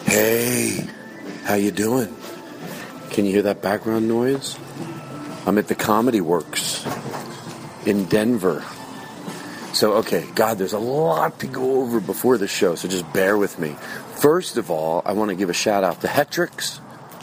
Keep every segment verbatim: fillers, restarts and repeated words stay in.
Hey, how you doing? Can you hear that background noise? I'm at the Comedy Works in Denver. So, okay, God, there's a lot to go over before the show, so just bear with me. First of all, I want to give a shout out to Hetrick's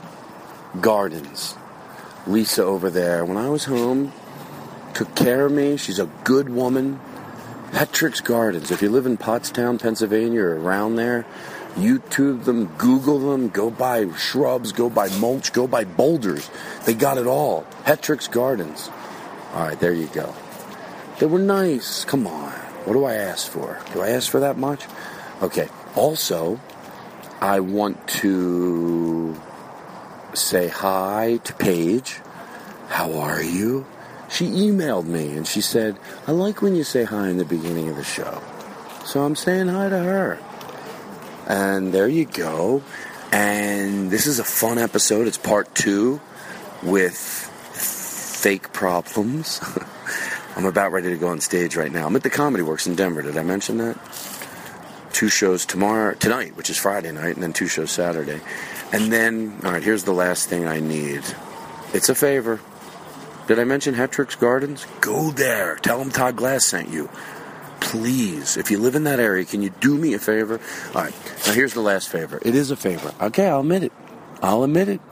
Gardens. Lisa over there, when I was home, took care of me. She's a good woman. Hetrick's Gardens. If you live in Pottstown, Pennsylvania, or around there, YouTube them, Google them, go buy shrubs, go buy mulch, go buy boulders. They got it all. Hetrick's Gardens. All right, there you go. They were nice. Come on. What do I ask for? Do I ask for that much? Okay. Also, I want to say hi to Paige. How are you? She emailed me and she said, I like when you say hi in the beginning of the show. So I'm saying hi to her. And there you go. And this is a fun episode. It's part two with fake problems. I'm about ready to go on stage right now. I'm at the Comedy Works in Denver. Did I mention that? Two shows tomorrow, tonight, which is Friday night, and then two shows Saturday. And then, all right, here's the last thing I need. It's a favor. Did I mention Hetrick's Gardens? Go there. Tell them Todd Glass sent you. Please, if you live in that area, can you do me a favor? All right, now here's the last favor. It is a favor. Okay, I'll admit it. I'll admit it.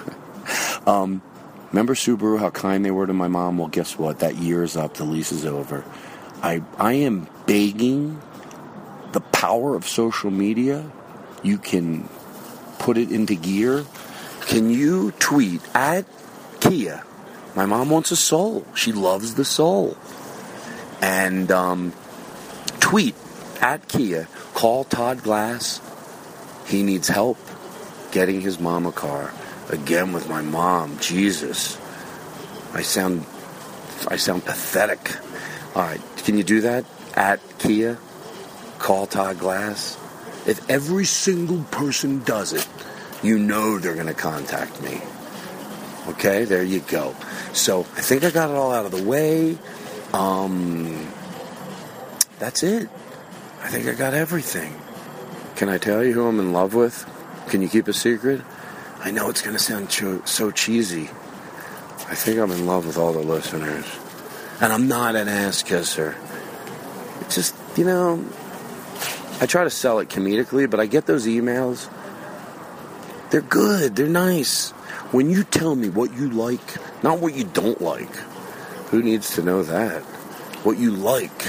um, remember Subaru, how kind they were to my mom? Well, guess what? That year is up. The lease is over. I I am begging the power of social media. You can put it into gear. Can you tweet at Kia? My mom wants a Soul. She loves the Soul. And um, tweet at Kia. Call Todd Glass. He needs help getting his mom a car. Again with my mom. Jesus. I sound I sound pathetic. All right. Can you do that? At Kia. Call Todd Glass. If every single person does it, you know they're going to contact me. Okay, there you go. So I think I got it all out of the way. Um, that's it. I think I got everything. Can I tell you who I'm in love with? Can you keep a secret? I know it's going to sound cho- so cheesy. I think I'm in love with all the listeners. And I'm not an ass kisser. It's just, you know, I try to sell it comedically, but I get those emails. They're good. They're nice. When you tell me what you like, not what you don't like, who needs to know that? What you like,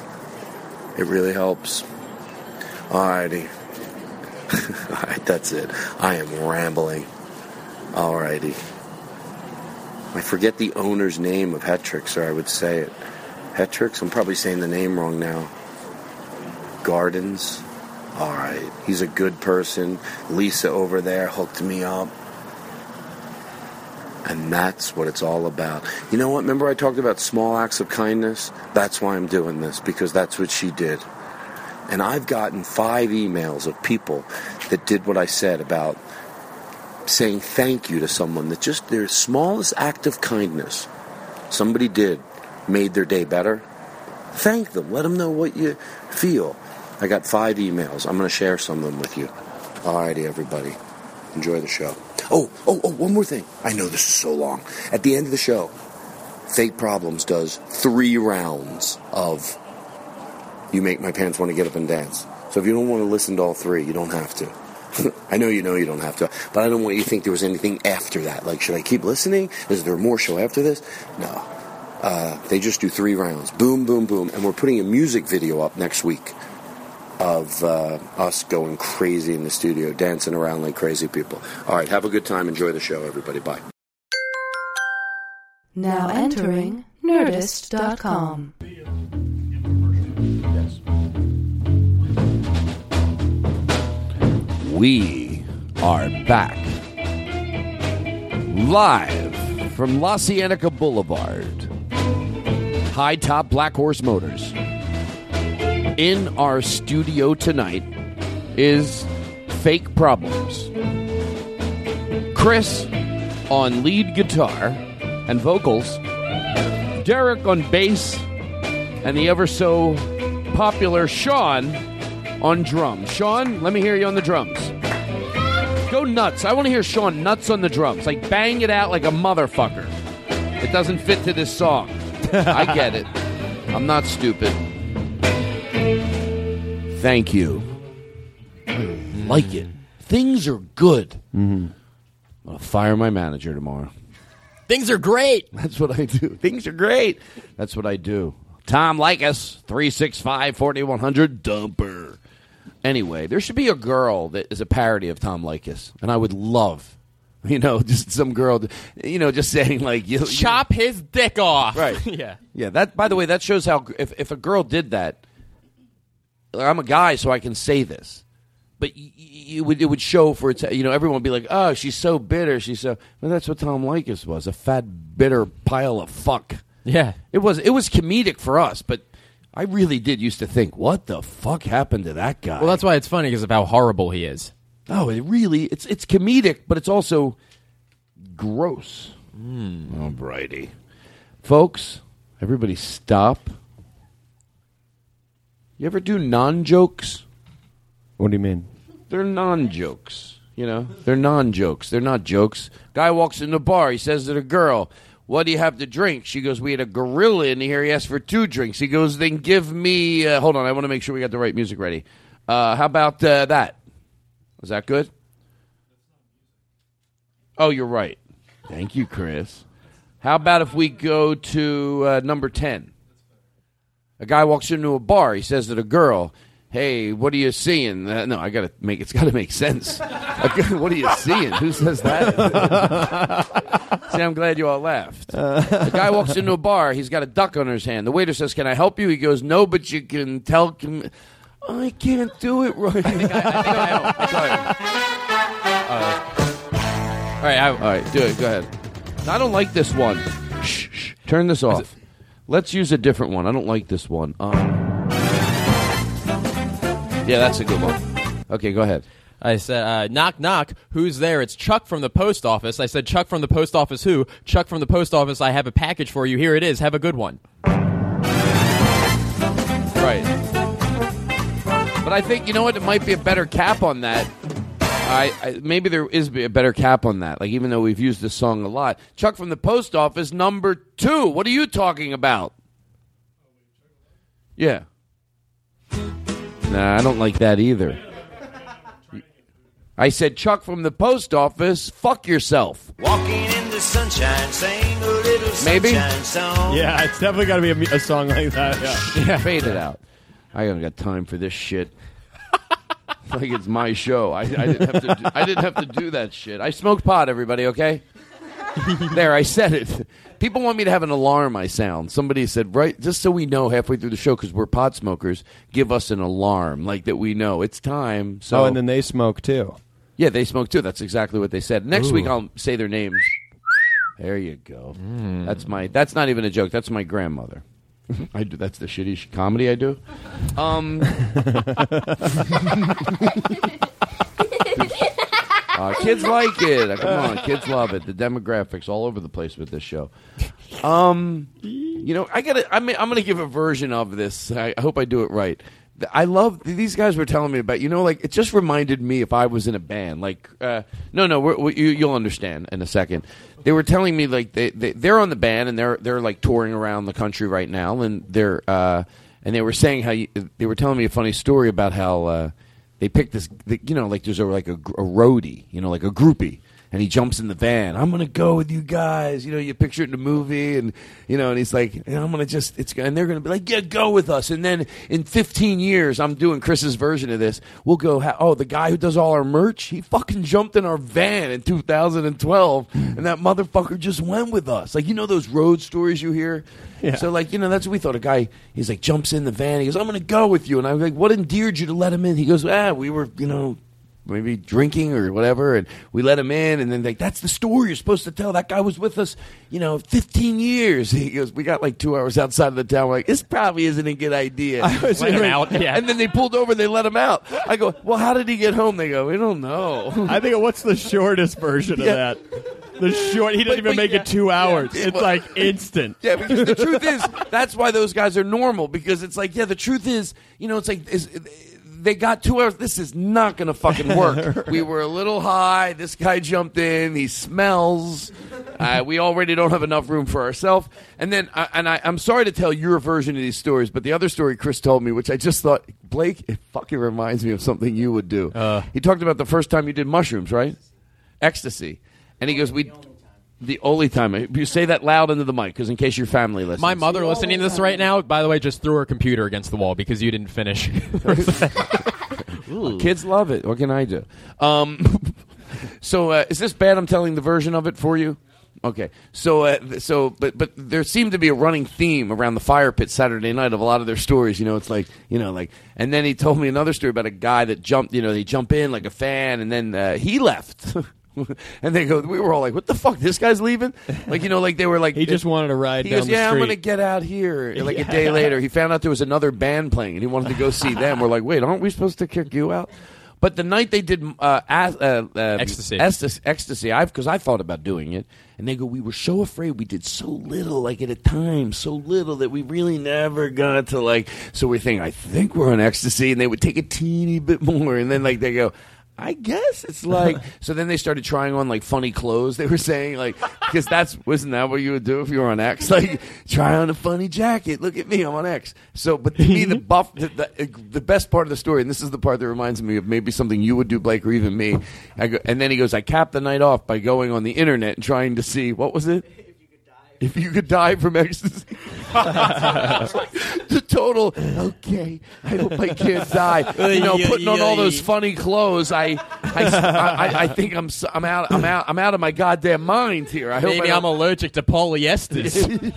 it really helps. Alrighty. Alright, that's it. I am rambling. Alrighty. I forget the owner's name of Hetrick's, or I would say it. Hetrick's? I'm probably saying the name wrong now. Gardens. Alright. He's a good person. Lisa over there hooked me up. And that's what it's all about. You know what? Remember I talked about small acts of kindness? That's why I'm doing this, because that's what she did. And I've gotten five emails of people that did what I said about saying thank you to someone, that just their smallest act of kindness somebody did made their day better. Thank them. Let them know what you feel. I got five emails. I'm going to share some of them with you. Alrighty, everybody. Enjoy the show. Oh, oh, oh, one more thing. I know this is so long. At the end of the show, Fake Problems does three rounds of You Make My Pants Want to Get Up and Dance. So if you don't want to listen to all three, you don't have to. I know you know you don't have to, but I don't want you to think there was anything after that. Like, should I keep listening? Is there more show after this? No. Uh, they just do three rounds. Boom, boom, boom. And we're putting a music video up next week of uh, us going crazy in the studio, dancing around like crazy people. All right, have a good time. Enjoy the show, everybody. Bye. Now entering Nerdist dot com. Yes. We are back. Live from La Cienega Boulevard. High Top Black Horse Motors. In our studio tonight is Fake Problems. Chris on lead guitar and vocals. Derek on bass. And the ever so popular Sean on drums. Sean, let me hear you on the drums. Go nuts. I want to hear Sean nuts on the drums. Like, bang it out like a motherfucker. It doesn't fit to this song. I get it. I'm not stupid. Thank you. I like it. Things are good. Mm-hmm. I'll fire my manager tomorrow. Things are great. That's what I do. Things are great. That's what I do. Tom Likas, three six five, four one zero zero, dumper. Anyway, there should be a girl that is a parody of Tom Likas, and I would love, you know, just some girl, you know, just saying like, you, chop you, his dick off. Right. yeah. Yeah. That. By the way, that shows how if if a girl did that, I'm a guy, so I can say this, but y- y- it would it would show for its, you know, everyone would be like, oh, she's so bitter, she's so. Well, that's what Tom Likas was, a fat bitter pile of fuck. Yeah. It was it was comedic for us, but I really did used to think, what the fuck happened to that guy? Well, that's why it's funny because of how horrible he is. Oh, it really it's it's comedic, but it's also gross. Mm. Oh, Brady. Folks, everybody stop. You ever do non-jokes? What do you mean? They're non-jokes, you know? They're non-jokes. They're not jokes. Guy walks in the bar. He says to the girl, what do you have to drink? She goes, we had a gorilla in here. He asked for two drinks. He goes, then give me... Uh, hold on, I want to make sure we got the right music ready. Uh, how about uh, that? Is that good? Oh, you're right. Thank you, Chris. How about if we go to uh, number ten? A guy walks into a bar. He says to the girl, hey, what are you seeing? Uh, no, I got to make, it's got to make sense. What are you seeing? Who says that? See, I'm glad you all laughed. The guy walks into a bar. He's got a duck on his hand. The waiter says, can I help you? He goes, no, but you can tell... Can, I can't do it right. I think I, I, think I uh, all right, I, all right, do it. Go ahead. I don't like this one. Shh, shh. Turn this off. Let's use a different one. I don't like this one. Um, yeah, that's a good one. Okay, go ahead. I said, uh, knock, knock, who's there? It's Chuck from the post office. I said, Chuck from the post office who? Chuck from the post office, I have a package for you. Here it is. Have a good one. Right. But I think, you know what, it might be a better cap on that. I, I maybe there is a better cap on that. Like, even though we've used this song a lot. Chuck from the post office, number two. What are you talking about? Yeah. Nah, I don't like that either. I said, Chuck from the post office, fuck yourself. Walking in the sunshine, sing a little sunshine Maybe? song. Yeah, it's definitely got to be a, a song like that. Yeah. Yeah. Fade it out. I haven't got time for this shit. Like it's my show. I, I didn't have to. Do, I didn't have to do that shit. I smoked pot. Everybody, okay? There, I said it. People want me to have an alarm. I sound. Somebody said, right, just so we know halfway through the show, because we're pot smokers, give us an alarm, like that we know it's time. So, oh, and then they smoke too. Yeah, they smoke too. That's exactly what they said. Next Ooh. week I'll say their names. There you go. Mm. That's my. That's not even a joke. That's my grandmother. I do. That's the shitty sh- comedy I do. Um, uh, kids like it. Come on, kids love it. The demographics all over the place with this show. Um, you know, I gotta. I mean, I'm gonna give a version of this. I, I hope I do it right. I love these guys were telling me about. You know, like it just reminded me if I was in a band. Like, uh, no, no, we're, we, you, you'll understand in a second. They were telling me like they, they they're on the band and they're they're like touring around the country right now, and they're uh, and they were saying how you, they were telling me a funny story about how uh, they picked this. You know, like there's a, like a, a roadie, you know, like a groupie. And he jumps in the van. I'm gonna go with you guys. You know, you picture it in the movie, and you know, and he's like, I'm gonna just, it's, and they're gonna be like, yeah, go with us. And then in fifteen years, I'm doing Chris's version of this. We'll go. Ha- oh, the guy who does all our merch, he fucking jumped in our van in two thousand twelve, and that motherfucker just went with us. Like, you know those road stories you hear. Yeah. So like, you know, that's what we thought. A guy, he's like, jumps in the van. He goes, I'm gonna go with you. And I'm like, what endeared you to let him in? He goes, ah, we were, you know. Maybe drinking or whatever, and we let him in, and then like, that's the story you're supposed to tell. That guy was with us, you know, fifteen years. He goes, we got like two hours outside of the town. We're like, this probably isn't a good idea. I was let him out, yeah. And then they pulled over, and they let him out. I go, well, how did he get home? They go, we don't know. I think, what's the shortest version Yeah. of that? The short, he doesn't But- even but make yeah, it two hours. yeah, it's well- like instant. Yeah, because the truth is, that's why those guys are normal, because it's like, yeah, the truth is, you know, it's like, is, they got two hours. This is not going to fucking work. We were a little high. This guy jumped in. He smells. Uh, we already don't have enough room for ourselves. And then, uh, and I, I'm sorry to tell your version of these stories, but the other story Chris told me, which I just thought, Blake, it fucking reminds me of something you would do. Uh. He talked about the first time you did mushrooms, right? Ecstasy. And he goes, we... The only time. You say that loud into the mic, because in case your family listens. My mother listening to this right now, by the way, just threw her computer against the wall because you didn't finish. Kids love it. What can I do? Um, so uh, is this bad? I'm telling the version of it for you. Okay. So, uh, so, but but there seemed to be a running theme around the fire pit Saturday night of a lot of their stories. You know, it's like you know, like, and then he told me another story about a guy that jumped. You know, they jump in like a fan, and then uh, he left. And they go, we were all like, what the fuck, this guy's leaving? Like, you know, like they were like... He just wanted to ride he down goes, the yeah, street. I'm going to get out here. Like Yeah. a day later, he found out there was another band playing, and he wanted to go see them. We're like, wait, aren't we supposed to kick you out? But the night they did uh, as, uh, uh, Ecstasy. Ecstasy, ecstasy I've because I thought about doing it. And they go, we were so afraid we did so little, like at a time, so little that we really never got to like... So we're thinking, I think we're on ecstasy, and they would take a teeny bit more. And then like they go... I guess it's like so. Then they started trying on like funny clothes. They were saying like because that's wasn't that what you would do if you were on X? Like try on a funny jacket. Look at me, I'm on X. So, but to me, the buff, the, the, the best part of the story, and this is the part that reminds me of maybe something you would do, Blake, or even me. I go, and then he goes, I capped the night off by going on the internet and trying to see what was it. If you could die from ecstasy. It's like the total, okay, I hope I can't die. You know, putting on all those funny clothes, I I, I, I think I'm I'm out I'm out I'm out of my goddamn mind here. I hope Maybe I I'm allergic to polyesters.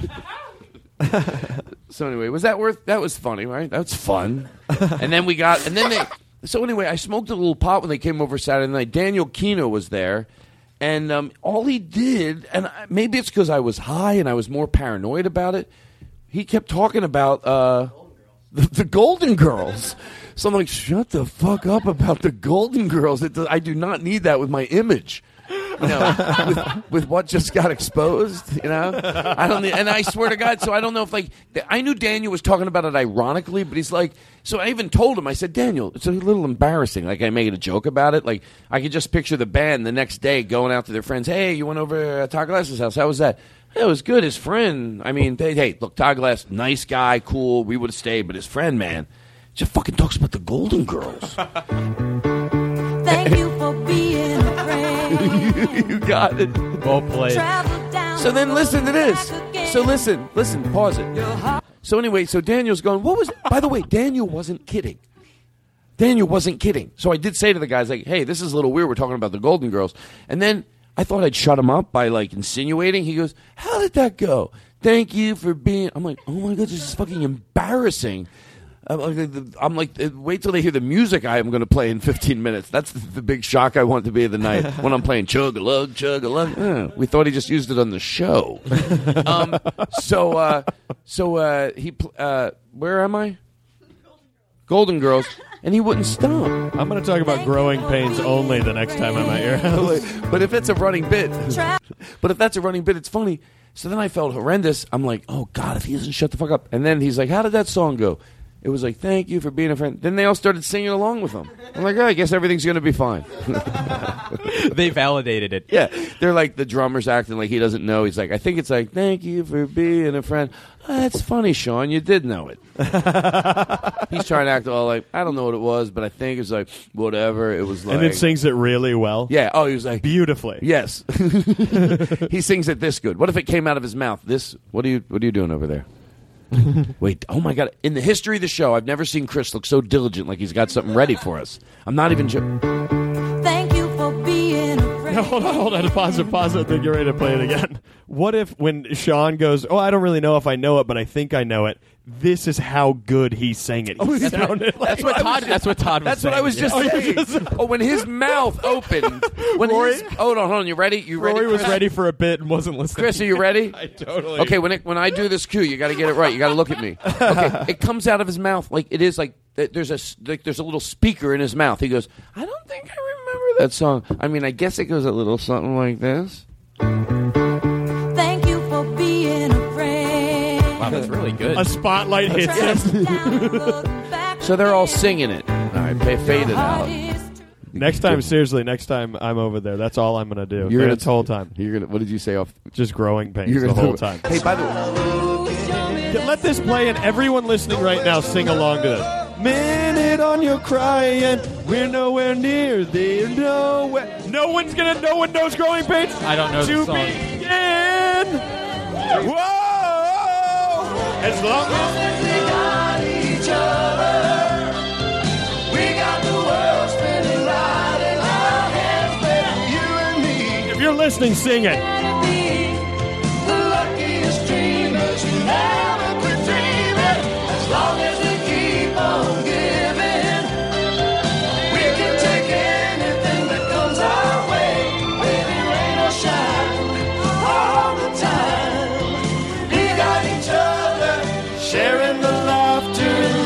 So anyway, was that worth that was funny, right? That's fun. And then we got and then they so anyway, I smoked a little pot when they came over Saturday night. Daniel Kino was there. And um, all he did, and I, maybe it's because I was high and I was more paranoid about it, he kept talking about uh, the, the Golden Girls. So I'm like, shut the fuck up about the Golden Girls. It does, I do not need that with my image. You know, with, with what just got exposed, you know? I don't need, and I swear to God, so I don't know if, like, I knew Daniel was talking about it ironically, but he's like, so I even told him, I said, Daniel, it's a little embarrassing. Like, I made a joke about it. Like, I could just picture the band the next day going out to their friends, hey, you went over to Todd Glass's house. How was that? It was good. His friend, I mean, they, hey, look, Todd Glass, nice guy, cool, we would have stayed, but his friend, man, just fucking talks about the Golden Girls. Thank you for being a friend. You got it. Well played. So then listen to this. So listen, listen, pause it. So anyway, so Daniel's going, what was it? By the way, Daniel wasn't kidding. Daniel wasn't kidding. So I did say to the guys, like, hey, this is a little weird. We're talking about the Golden Girls. And then I thought I'd shut him up by, like, insinuating. He goes, how did that go? Thank you for being... I'm like, oh, my God, this is fucking embarrassing. I'm like, I'm like, wait till they hear the music I am going to play in fifteen minutes. That's the, the big shock I want to be of the night when I'm playing chug-a-lug, chug-a-lug. Uh, we thought he just used it on the show. um, so, uh, so uh, he, uh, where am I? Golden Girls, and he wouldn't stop. I'm going to talk about growing pains only the next time I'm at your house. But if it's a running bit, but if that's a running bit, it's funny. So then I felt horrendous. I'm like, oh God, if he doesn't shut the fuck up. And then he's like, how did that song go? It was like, thank you for being a friend. Then they all started singing along with him. I'm like, oh, I guess everything's going to be fine. They validated it. Yeah. They're like, the drummer's acting like he doesn't know. He's like, I think it's like, thank you for being a friend. Oh, that's funny, Sean. You did know it. He's trying to act all like, I don't know what it was, but I think it's like, whatever. It was like. And then sings it really well. Yeah. Oh, he was like. Beautifully. Yes. He sings it this good. What if it came out of his mouth? This, what are you, what are you doing over there? Wait, oh my God. In the history of the show, I've never seen Chris look so diligent like he's got something ready for us. I'm not even joking. Thank you for being a friend. No, hold on, hold on. Pause it, pause it, then get ready to play it again. What if when Sean goes, oh, I don't really know if I know it, but I think I know it, this is how good he sang it. He Oh, sounded that's like... That's what Todd. That's what Todd was That's saying. what I was just Oh, saying. you just- Oh, when his mouth opened. When Rory- his, hold on, hold on. You ready? You ready? Rory was Chris? ready for a bit and wasn't listening. Chris, are you ready? I totally... Okay, when it, when I do this cue, you got to get it right. You got to look at me. Okay, it comes out of his mouth like it is like there's a like there's a little speaker in his mouth. He goes, I don't think I remember that song. I mean, I guess it goes a little something like this. Thank you for being a friend. Wow, that's really good. A spotlight hits him. Travel down, look back So they're all again. singing it. All right, They faded out. Next time, seriously, next time I'm over there, that's all I'm going to do. You're You're gonna this whole time. You're gonna. What did you say off? Just growing pains You're the gonna whole time. Hey, by the way, Let this play and everyone listening right now sing along to this. Minute on your crying, we're nowhere near there. Nowhere. No one's gonna. No one knows growing pains. I don't know to the song. begin. Whoa! As long as we got each other, we got the world spinning right in our hands, baby, you and me. if you're listening, sing it. The luckiest dreamers who never quit dreaming. As long as we keep on giving, we can take anything that comes our way. Baby, rain or shine, all the time. We got each other, sharing the laughter and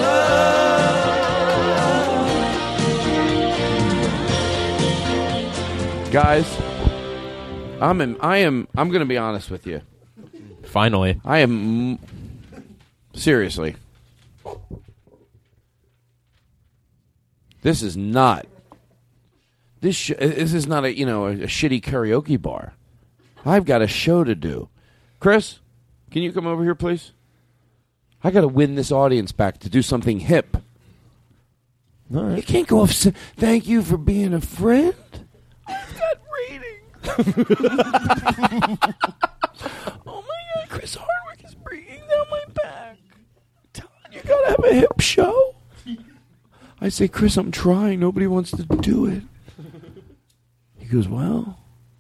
love. guys, I'm. In, I am. I'm going to be honest with you. Finally. I am. Seriously. This is not. This sh- this is not a you know a, a shitty karaoke bar. I've got a show to do. Chris, can you come over here, please? I got to win this audience back to do something hip. All right. You can't go off. Say, Thank you for being a friend. I've got ratings. Oh my God, Chris Hardwick is breathing down my back. Todd, you gotta have a hip show. I say, Chris, I'm trying. Nobody wants to do it. He goes, well,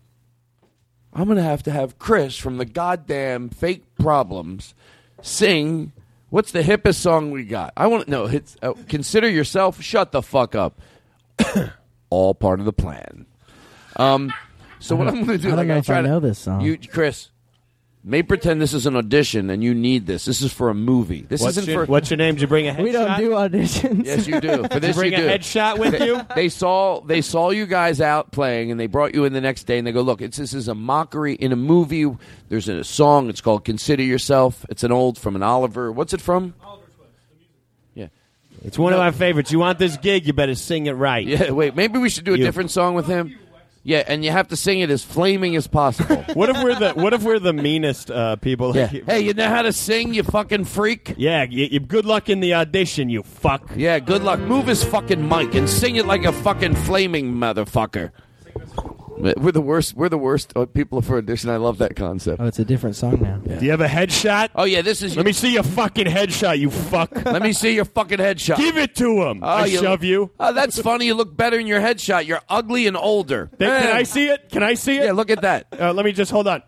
I'm gonna have to have Chris from the goddamn Fake Problems sing. What's the hippest song we got? I want to know. It's uh, Consider Yourself. Shut the fuck up. All part of the plan. Um. So what I'm going to do? I don't like know I if try I to, know this song. You, Chris, may pretend this is an audition and you need this. This is for a movie. This What's isn't your, for. what's your name? Did you bring a headshot? We don't do auditions. Yes, you do. For Did you this, bring you a do. headshot with you? They saw they saw you guys out playing, and they brought you in the next day, and they go, "Look, it's this is a mockery in a movie. There's a song. It's called Consider Yourself. It's an old from an Oliver. What's it from? Oliver Twist. The music. Yeah, It's one of my favorites. You want this gig? You better sing it right. yeah. Wait, maybe we should do a You- different song with him. Yeah, and you have to sing it as flaming as possible. What if we're the What if we're the meanest uh, people? Yeah. Like, Hey, you know how to sing, you fucking freak? yeah. You, you, good luck in the audition, you fuck. Yeah, good luck. Move his fucking mic and sing it like a fucking flaming motherfucker. We're the worst. We're the worst uh, people for audition. I love that concept. Oh, it's a different song now. Do you have a headshot? Oh yeah, this is. Let me see your fucking headshot, you fuck. Let me see your fucking headshot. Give it to him. Oh, I shove you. Oh, that's funny. You look better in your headshot. You're ugly and older. Then, Eh. can I see it? Can I see it? Yeah, look at that. Uh, let me just hold on.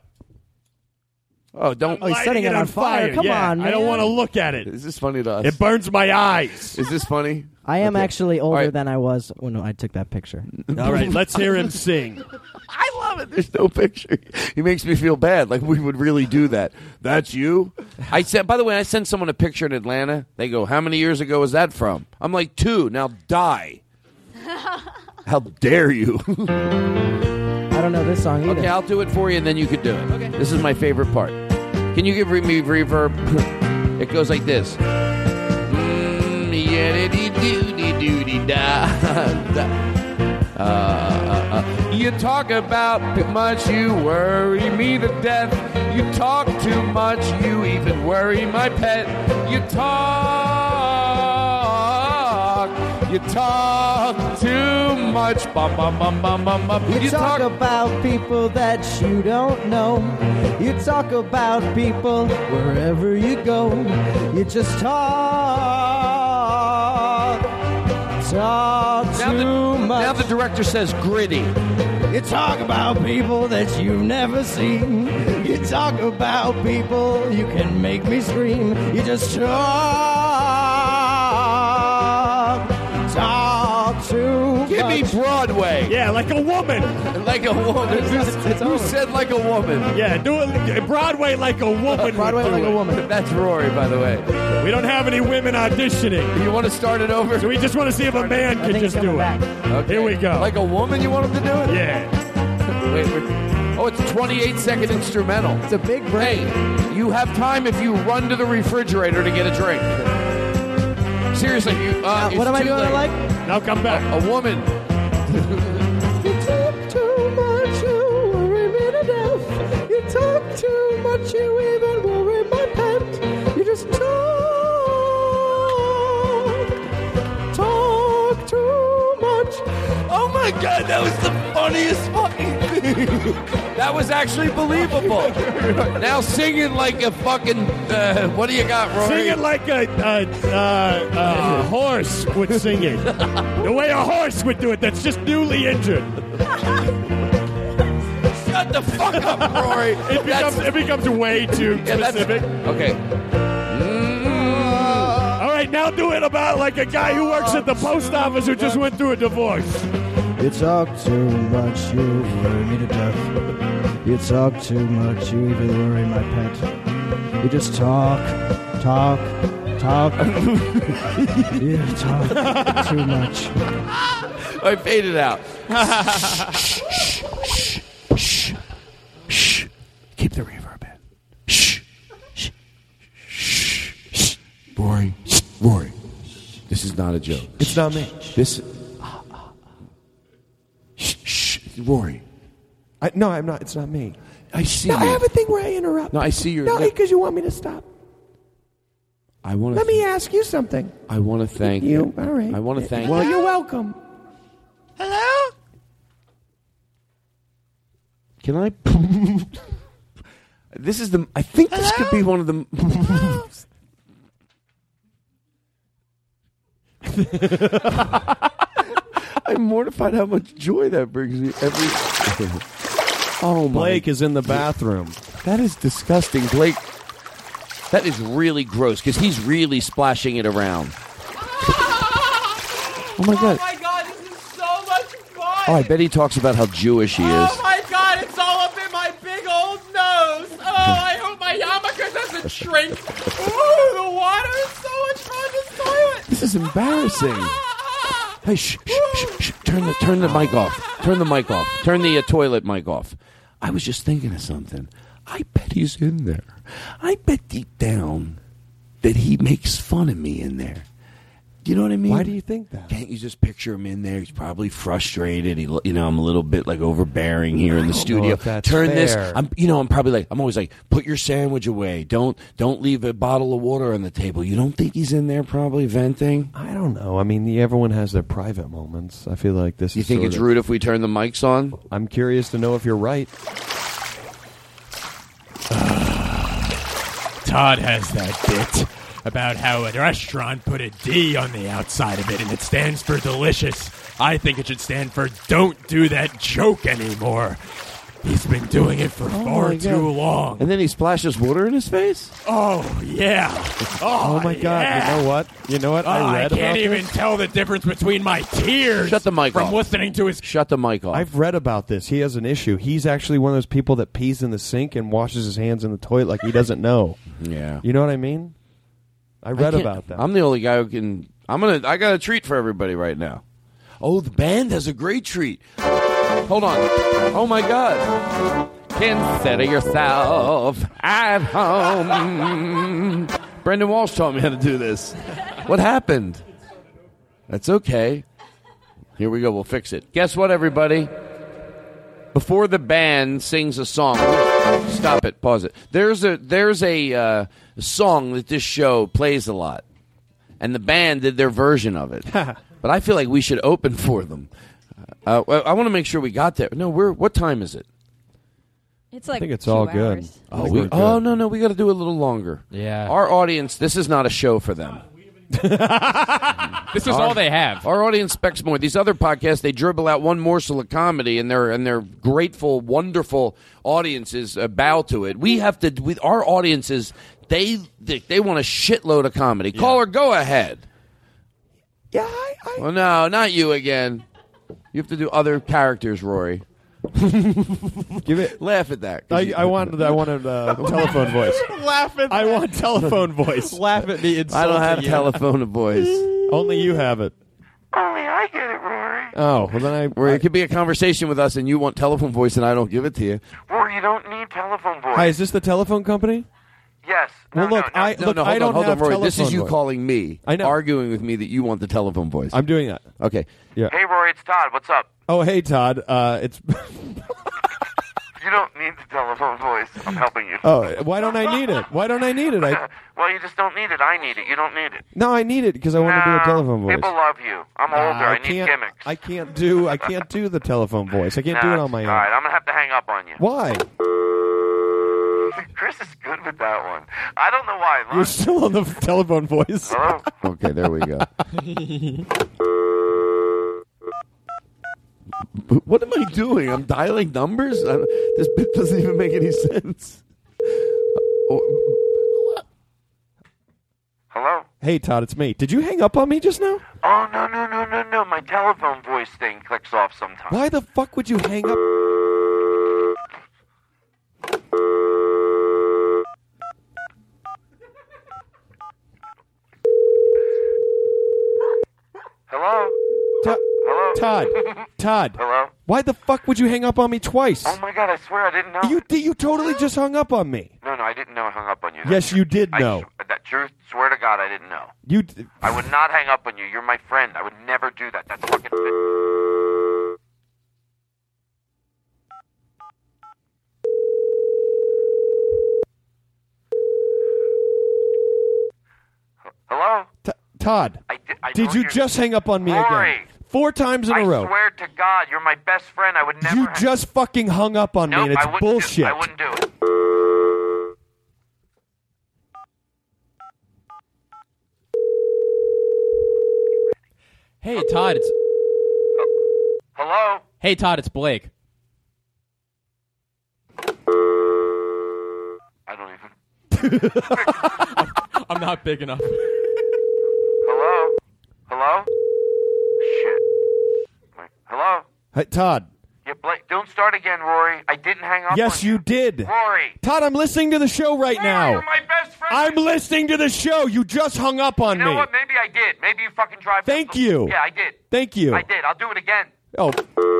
Oh, don't. Oh, he's Lighting setting it on fire. Come yeah, on, I don't man. want to look at it. Is this funny to us? It burns my eyes. Is this funny? I am Okay. actually older All right. than I was when I took that picture. All right, let's hear him sing. I love it. There's no picture. He makes me feel bad. Like we would really do that. That's you. I said. By the way, I sent someone a picture in Atlanta. They go, "How many years ago is that from?" I'm like, two. Now die. How dare you? I don't know this song either. Okay, I'll do it for you, and then you could do it. Okay. This is my favorite part. Can you give me reverb? It goes like this. Mm, yeah-dee-dee-doo-dee-doo-dee-da. Uh, uh, uh. You talk about too much, you worry me to death. You talk too much, you even worry my pet. You talk, you talk too much. Bum, bum, bum, bum, bum, bum. You, talk, about people that you don't know. You talk about people wherever you go. You just talk, talk Now too the, much. now the director says gritty. You talk about people that you've never seen. You talk about people you can make me scream. You just talk, talk too Give much. me Broadway. Yeah, like a woman. Like a woman. Who said like a woman? Yeah, do it Broadway like a woman. Broadway would do like a it. woman. That's Rory, by the way. We don't have any women auditioning. You want to start it over? So we just want to see if a man I can think just it's do coming it. back. Okay. Here we go. Like a woman, you want him to do it? Yeah. Wait, wait. Oh, it's a twenty-eight second instrumental. It's a big break. Hey, you have time if you run to the refrigerator to get a drink. Seriously, you. Uh, Uh, it's what am I too doing? late. I like. Now come back. A woman. You talk too much, you worry me to death. You talk too much, you even worry my pet. You just talk, talk too much. Oh my God, that was the funniest fucking thing. That was actually believable. Now sing it like a fucking, uh, what do you got, Rory? Sing it like a, a, uh, a horse would sing it. The way a horse would do it that's just newly injured. Shut the fuck up, Rory. It becomes, it becomes way too Yeah, that's- specific. Okay. All right, now do it about like a guy who works at the post office who just went through a divorce. You talk too much, you worry me to death. You talk too much, you even worry my pet. You just talk, talk, talk. You talk too much. I faded out. Keep the reverb in. Shh. Shh. Shh. Shh. Rory. Rory. This is not a joke. It's not me. This. Shh. Shh. Rory. I, no, I'm not. It's not me. I see No, you. I have a thing where I interrupt. No, I see your. No, because you want me to stop. I want to. Let me ask you something. I want to thank You, all right. I want to thank. Well, you're welcome. Hello. Can I? This is the. I think this could be one of the. I'm mortified how much joy that brings me every. Oh my! Blake is in the bathroom. That is disgusting, Blake. That is really gross because he's really splashing it around. Oh my God! Oh my God, this is so much fun! Oh, I bet he talks about how Jewish he is. Oh my God, it's all up in my big old nose. Oh, I hope my yarmulke doesn't shrink. Ooh, the water is so much fun in this toilet. This is embarrassing. Hey, shh, shh, shh, shh. Turn the turn the mic off. Turn the mic off. Turn the uh, toilet mic off. I was just thinking of something. I bet he's in there. I bet deep down that he makes fun of me in there. You know what I mean? Why do you think that? Can't you just picture him in there? He's probably frustrated. He, you know, I'm a little bit like overbearing here in the don't studio. know if that's Turn this. fair. I'm, you know, I'm probably like, I'm always like, put your sandwich away. Don't, don't leave a bottle of water on the table. You don't think he's in there probably venting? I don't know. I mean, everyone has their private moments. I feel like this You is think sort it's of- rude if we turn the mics on? I'm curious to know if you're right. Todd has that bit about how a restaurant put a D on the outside of it and it stands for delicious. I think it should stand for don't do that joke anymore. He's been doing it for far my too God. long. And then he splashes water in his face? Oh, yeah. Oh, Oh my God! yeah. You know what? You know what? Oh, I I, read can't about even this. tell the difference between my tears Shut the mic from off. listening to his... Shut the mic off. I've read about this. He has an issue. He's actually one of those people that pees in the sink and washes his hands in the toilet like he doesn't know. yeah. You know what I mean? I I read can't- about that. I'm the only guy who can. I'm gonna. I got a treat for everybody right now. Oh, the band has a great treat. Hold on. Oh my God. Consider yourself at home. Brendan Walsh taught me how to do this. What happened? That's okay. Here we go. We'll fix it. Guess what, everybody? Before the band sings a song, stop it. Pause it. There's a there's a uh, song that this show plays a lot, and the band did their version of it. But I feel like we should open for them. Uh, well, I want to make sure we got there. No, we're what time is it? It's like I think it's two all good. hours. I Oh, think we, we're oh good. no, no, we got to do it a little longer. Yeah. Our audience, this is not a show for them. This is all they have. Our audience expects more. These other podcasts, they dribble out one morsel of comedy, and their and their grateful, wonderful audiences uh, bow to it. We have to. With our audiences, they they, they want a shitload of comedy. Caller, go ahead. Yeah, I, I, Well, no, not you again. You have to do other characters, Rory. give it. Laugh at that. I, I wanted. I wanted uh, telephone voice. Laugh at I want telephone voice. Laugh at me. I don't have telephone voice. Only you have it. Only I get it, Rory. Oh, well then I. Where it could be a conversation with us, and you want telephone voice, and I don't give it to you. Rory, you don't need telephone voice. Hi, is this the telephone company? Yes. No, Well, look, no, no. I No, look. no, hold I don't on, hold have on, Rory. This is telephone you voice. calling me. I know. Arguing with me that you want the telephone voice. I'm doing that. Okay. Yeah. Hey, Rory, it's Todd. What's up? Oh, hey, Todd. Uh, it's. You don't need the telephone voice. I'm helping you. Oh, why don't I need it? Why don't I need it? I Well, you just don't need it. I need it. You don't need it. no, I need it because I want to do a No, telephone voice. People love you. I'm older. Nah, I, I need can't. gimmicks. I can't do. I can't do the telephone voice. I can't do Nah, it on my own. All right, I'm gonna have to hang up on you. Why? Chris is good with that one. I don't know why. You're still on the telephone voice. Hello? Okay, there we go. What am I doing? I'm dialing numbers? I, this bit doesn't even make any sense. Oh, Hello? Hey, Todd, it's me. Did you hang up on me just now? Oh, no, no, no, no, no. My telephone voice thing clicks off sometimes. Why the fuck would you hang up? Hello? To- Hello? Todd. Todd. Hello? Why the fuck would you hang up on me twice? Oh, my God, I swear I didn't know. You you totally just hung up on me. No, no, I didn't know I hung up on you. Yes, you did I know. sw- that truth, swear to God, I didn't know. You. D- I would not hang up on you. You're my friend. I would never do that. That's fucking... Hello? T- Todd. I di- I Did know you you're- hang up on me Rory, again? Four times in I a row. swear to God, you're my best friend. I would never... You hang- just fucking hung up on Nope, me, and it's I wouldn't bullshit. Do, I wouldn't do it. Hey, Todd, it's Hello? Hey, Todd, it's Blake. I don't even... I'm not big enough. Hello? Hello? Shit. Wait, hello? Hey, Todd. Yeah, Blake, don't start again, Rory. I didn't hang up Yes, on you did. Rory. Todd, I'm listening to the show right Rory, now. you're my best friend. I'm listening to the show. You just hung up on You know me. what? Maybe I did. Maybe you fucking drive... Thank you. Yeah, I did. Thank you. I did. I'll do it again. Oh.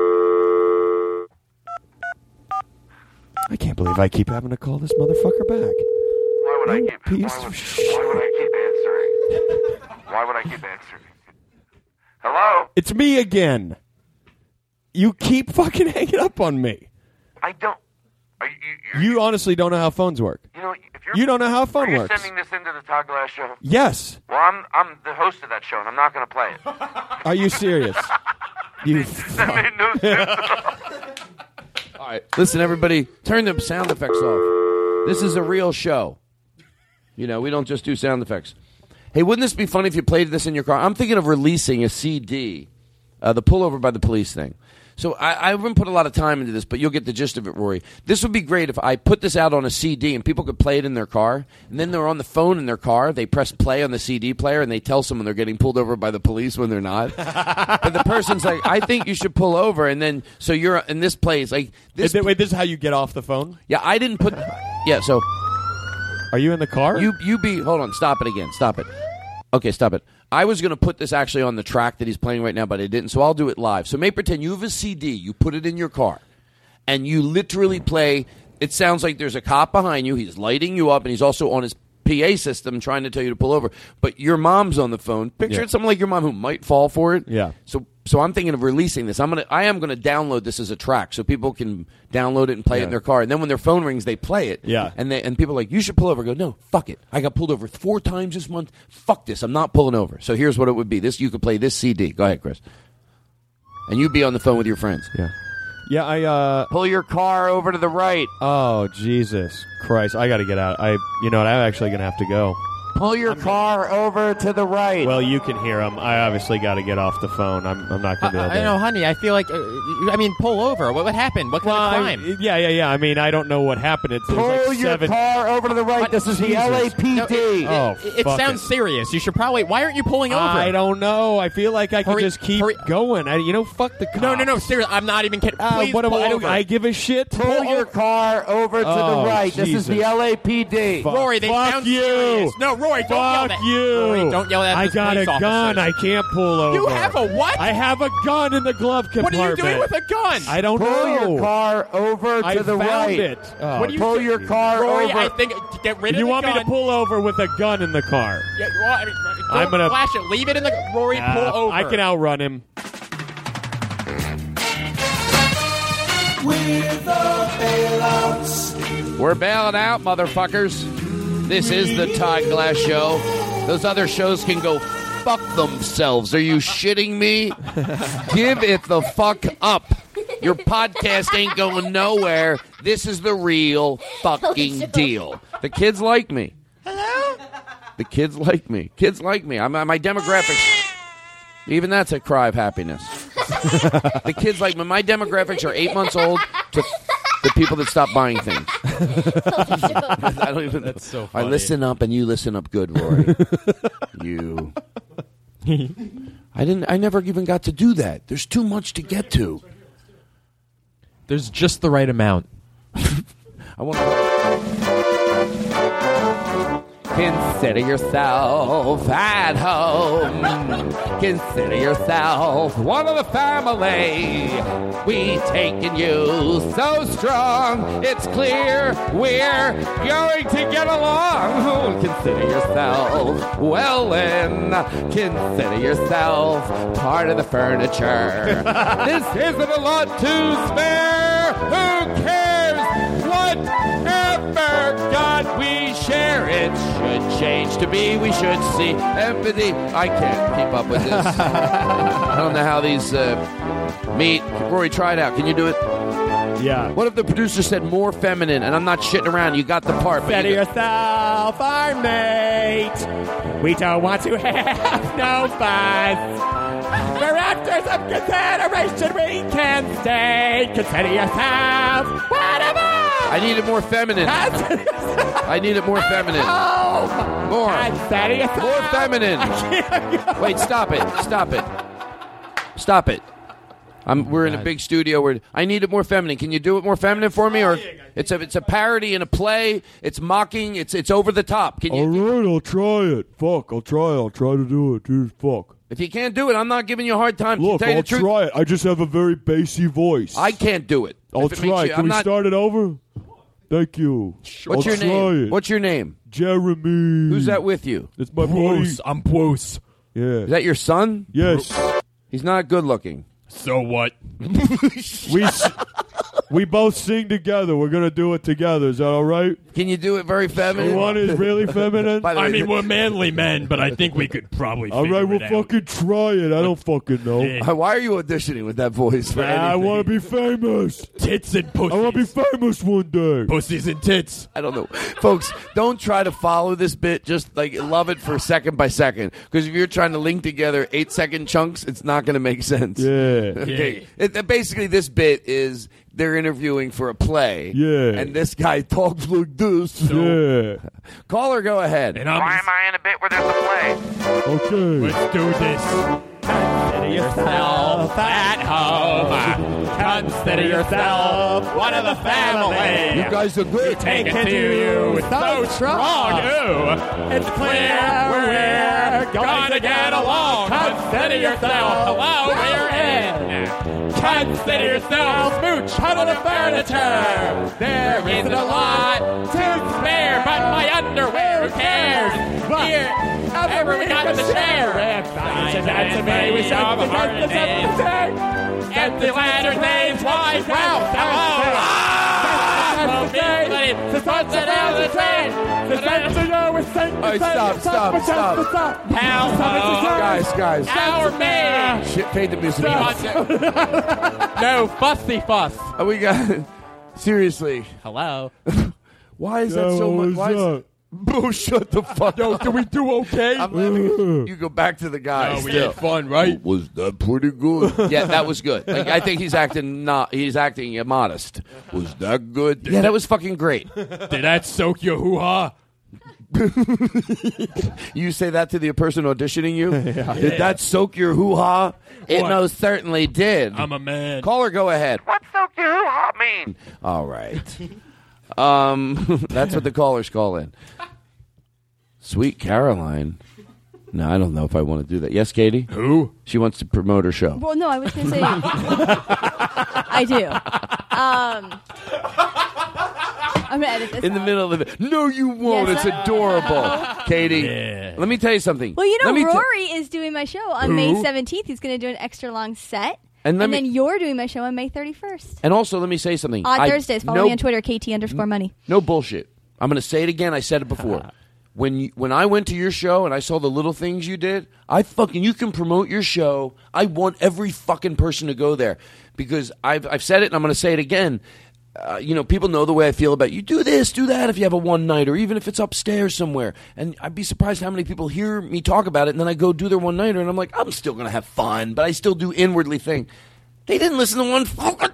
I can't believe I keep having to call this motherfucker back. Why would I You keep... piece Why would, of shit. why would I keep answering? Why would I keep answering? Hello? It's me again. You keep fucking hanging up on me. I don't... Are you... You're, You honestly don't know how phones work. you know, if you're... You don't know how a phone Are you works. sending this into the Todd Glass show? Yes. Well, I'm I'm the host of that show, and I'm not going to play it. Are you serious? You. That made no sense. all right. Listen, everybody, turn the sound effects off. This is a real show. You know, we don't just do sound effects. Hey, wouldn't this be funny if you played this in your car? I'm thinking of releasing a C D, uh, the pullover by the police thing. So I, I haven't put a lot of time into this, but you'll get the gist of it, Rory. This would be great if I put this out on a C D and people could play it in their car, and then they're on the phone in their car, they press play on the C D player, and they tell someone they're getting pulled over by the police when they're not. But the person's like, I think you should pull over, and then, so you're, in this place, like, this. Wait, wait, this is how you get off the phone? Yeah, I didn't put, yeah, so. Are you in the car? You, you be, hold on, stop it again, stop it. Okay, stop it. I was going to put this actually on the track that he's playing right now, but I didn't, so I'll do it live. So may pretend you have a C D, you put it in your car, and you literally play, it sounds like there's a cop behind you, he's lighting you up, and he's also on his P A system trying to tell you to pull over, but your mom's on the phone. Picture Yeah. it, someone like your mom who might fall for it. Yeah. So so I'm thinking of releasing this. I'm gonna I am gonna download this as a track so people can download it and play it in Yeah. their car. And then when their phone rings, they play it. Yeah. And they and people are like, you should pull over. I go, no, fuck it. I got pulled over four times this month. Fuck this. I'm not pulling over. So here's what it would be. This you could play this C D. Go ahead, Chris. And you'd be on the phone with your friends. Yeah. Yeah, I, uh... Pull your car over to the right. Oh, Jesus Christ. I gotta get out. I, you know what, I'm actually gonna have to go. Pull your car over to the right. Well, you can hear him. I obviously gotta get off the phone. I'm, I'm not gonna be able I, to... I know, honey. I feel like, uh, I mean, pull over. What, what happened? What kind Well, of I- crime? yeah, yeah, yeah. I mean, I don't know what happened. It's, it was Pull like your seven... car over to the right. This is the Jesus. L A P D. No, it, Oh, it, it fuck sounds it. serious. You should probably. Why aren't you pulling over? I don't know. I feel like I can Hurry- just keep hurry- going. I, you know, fuck the cops. No, no, no. Seriously, I'm not even kidding. Uh, Please what am pull I, over. I give a shit. Pull your car over to Oh, the right. This is Jesus. the L A P D. Fuck. Rory, they Fuck sound you. serious. No, Rory, Roy, don't yell Fuck that. you. Roy, don't yell at I this got a police gun. officers. I can't pull over. You have a what? I have a gun in the glove What compartment. are you doing with a gun? I don't Pull know. your car over to I the found right. it. Oh. What do you Pull think? your car Roy, over. I think get rid of You the want gun. me to pull over with a gun in the car? Yeah, well, I mean, don't I'm gonna- flash it. Leave it in the Rory. Uh, pull over. I can outrun him. We're bailing out, motherfuckers. This is the Todd Glass Show. Those other shows can go fuck themselves. Are you shitting me? Give it the fuck up. Your podcast ain't going nowhere. This is the real fucking deal. The kids like me. Hello? The kids like me. Kids like me. I'm my demographics. Even that's a cry of happiness. The kids like me. My demographics are eight months old to the people that stop buying things. I don't even. That's so I funny. listen up, and you listen up good, Rory. You. I didn't. I never even got to do that. There's too much to get to. There's just the right amount. I want to. Consider yourself at home. Consider yourself one of the family. We taking you so strong. It's clear we're going to get along. Consider yourself well in. Consider yourself part of the furniture. This isn't a lot to spare. Who cares? Whatever God we share, it should change to be. We should see empathy. I can't keep up with this. I don't know how these uh, meet. Rory, try it out. Can you do it? Yeah. What if the producer said more feminine? And I'm not shitting around. You got the part. but Consider you- yourself our mate. We don't want to have no fuss. For after some consideration, we can stay. Consider yourself whatever. I need it more feminine. I need it more feminine. More. Consider yourself. More feminine. Wait, stop it. Stop it. Stop it. I'm, we're in a big studio where I need it more feminine. Can you do it more feminine for me? Or it's a it's a parody in a play. It's mocking. It's it's over the top. Can you? All right, I'll try it. Fuck, I'll try. I'll try to do it. Dude, fuck. If you can't do it, I'm not giving you a hard time. Look, Tell you I'll the truth, try it. I just have a very bassy voice. I can't do it. I'll If it makes try. you- Can I'm we not- start it over? Thank you. What's I'll your try name? It. What's your name? Jeremy. Who's that with you? It's my buddy. Bruce, I'm Bruce. Yeah. Is that your son? Yes. He's not good looking. So what? we s- we both sing together. We're gonna do it together. Is that all right? Can you do it very feminine? You want it really feminine? By the way, I mean, we're manly men, but I think we could probably. All figure right, we'll it out. fucking try it. I don't fucking know. Yeah. why are you auditioning with that voice? For I anything? want to be famous. Tits and I pussies. want to be famous one day. Pussies and tits. I don't know. Folks, don't try to follow this bit. Just like love it for second by second. Because if you're trying to link together eight second chunks, it's not going to make sense. Yeah. Okay. It, it- basically, this bit is they're interviewing for a play. Yeah. And this guy talks like this. Yeah. Caller, go ahead. And I'm. Why am I in a bit where there's a play? Okay. Let's do this. Consider yourself at home. Consider yourself one of the family. You guys are good. Take it to you so strong. Ooh, it's clear we're gonna get along. Consider yourself. Hello, we're in. Consider yourself smooch out of the furniture. There isn't a lot to spare, but my underwear. Who cares? Here, ever we got to share. If science and to me, we should have a heart and empty lantern names, why wow, hello. Oh, stop, stop, stop. Guys, guys. Our man. Shit, fade the music. No, fussy fuss. Oh, we got. Seriously. Hello. Why is that Yo, so much? what's Why is, up? Boo, shut the fuck up. Did we do okay? I'm laughing. You go back to the guy. No, we still. had fun, right? Was that pretty good? Yeah, that was good. Like, I think he's acting not. He's acting modest. Was that good? Yeah, that was fucking great. Did that soak your hoo-ha? You say that to the person auditioning you? Did that soak your hoo-ha? It What? most certainly did. I'm a man. Caller, go ahead. What's soak your hoo-ha mean? All right. Um, that's what the callers call in. Sweet Caroline. No, I don't know if I want to do that. Yes, Katie? Who? She wants to promote her show. Well, no, I was going to say. I do. Um, I'm going to edit this In the out. middle of it. No, you won't. Yes, it's I- adorable. Katie, Yeah. let me tell you something. Well, you know, Let me Rory te- is doing my show on Who? May seventeenth. He's going to do an extra long set. And let and me- then you're doing my show on May thirty-first. and also, let me say something. Odd I- Thursdays. Follow no- me on Twitter, K T underscore money. No bullshit. I'm going to say it again. I said it before. When you, when I went to your show and I saw the little things you did, I fucking you can promote your show. I want every fucking person to go there because I've I've said it and I'm going to say it again. Uh, you know, people know the way I feel about you. Do this, do that if you have a one nighter, even if it's upstairs somewhere. And I'd be surprised how many people hear me talk about it and then I go do their one nighter and I'm like, I'm still going to have fun, but I still do inwardly think they didn't listen to one fucking.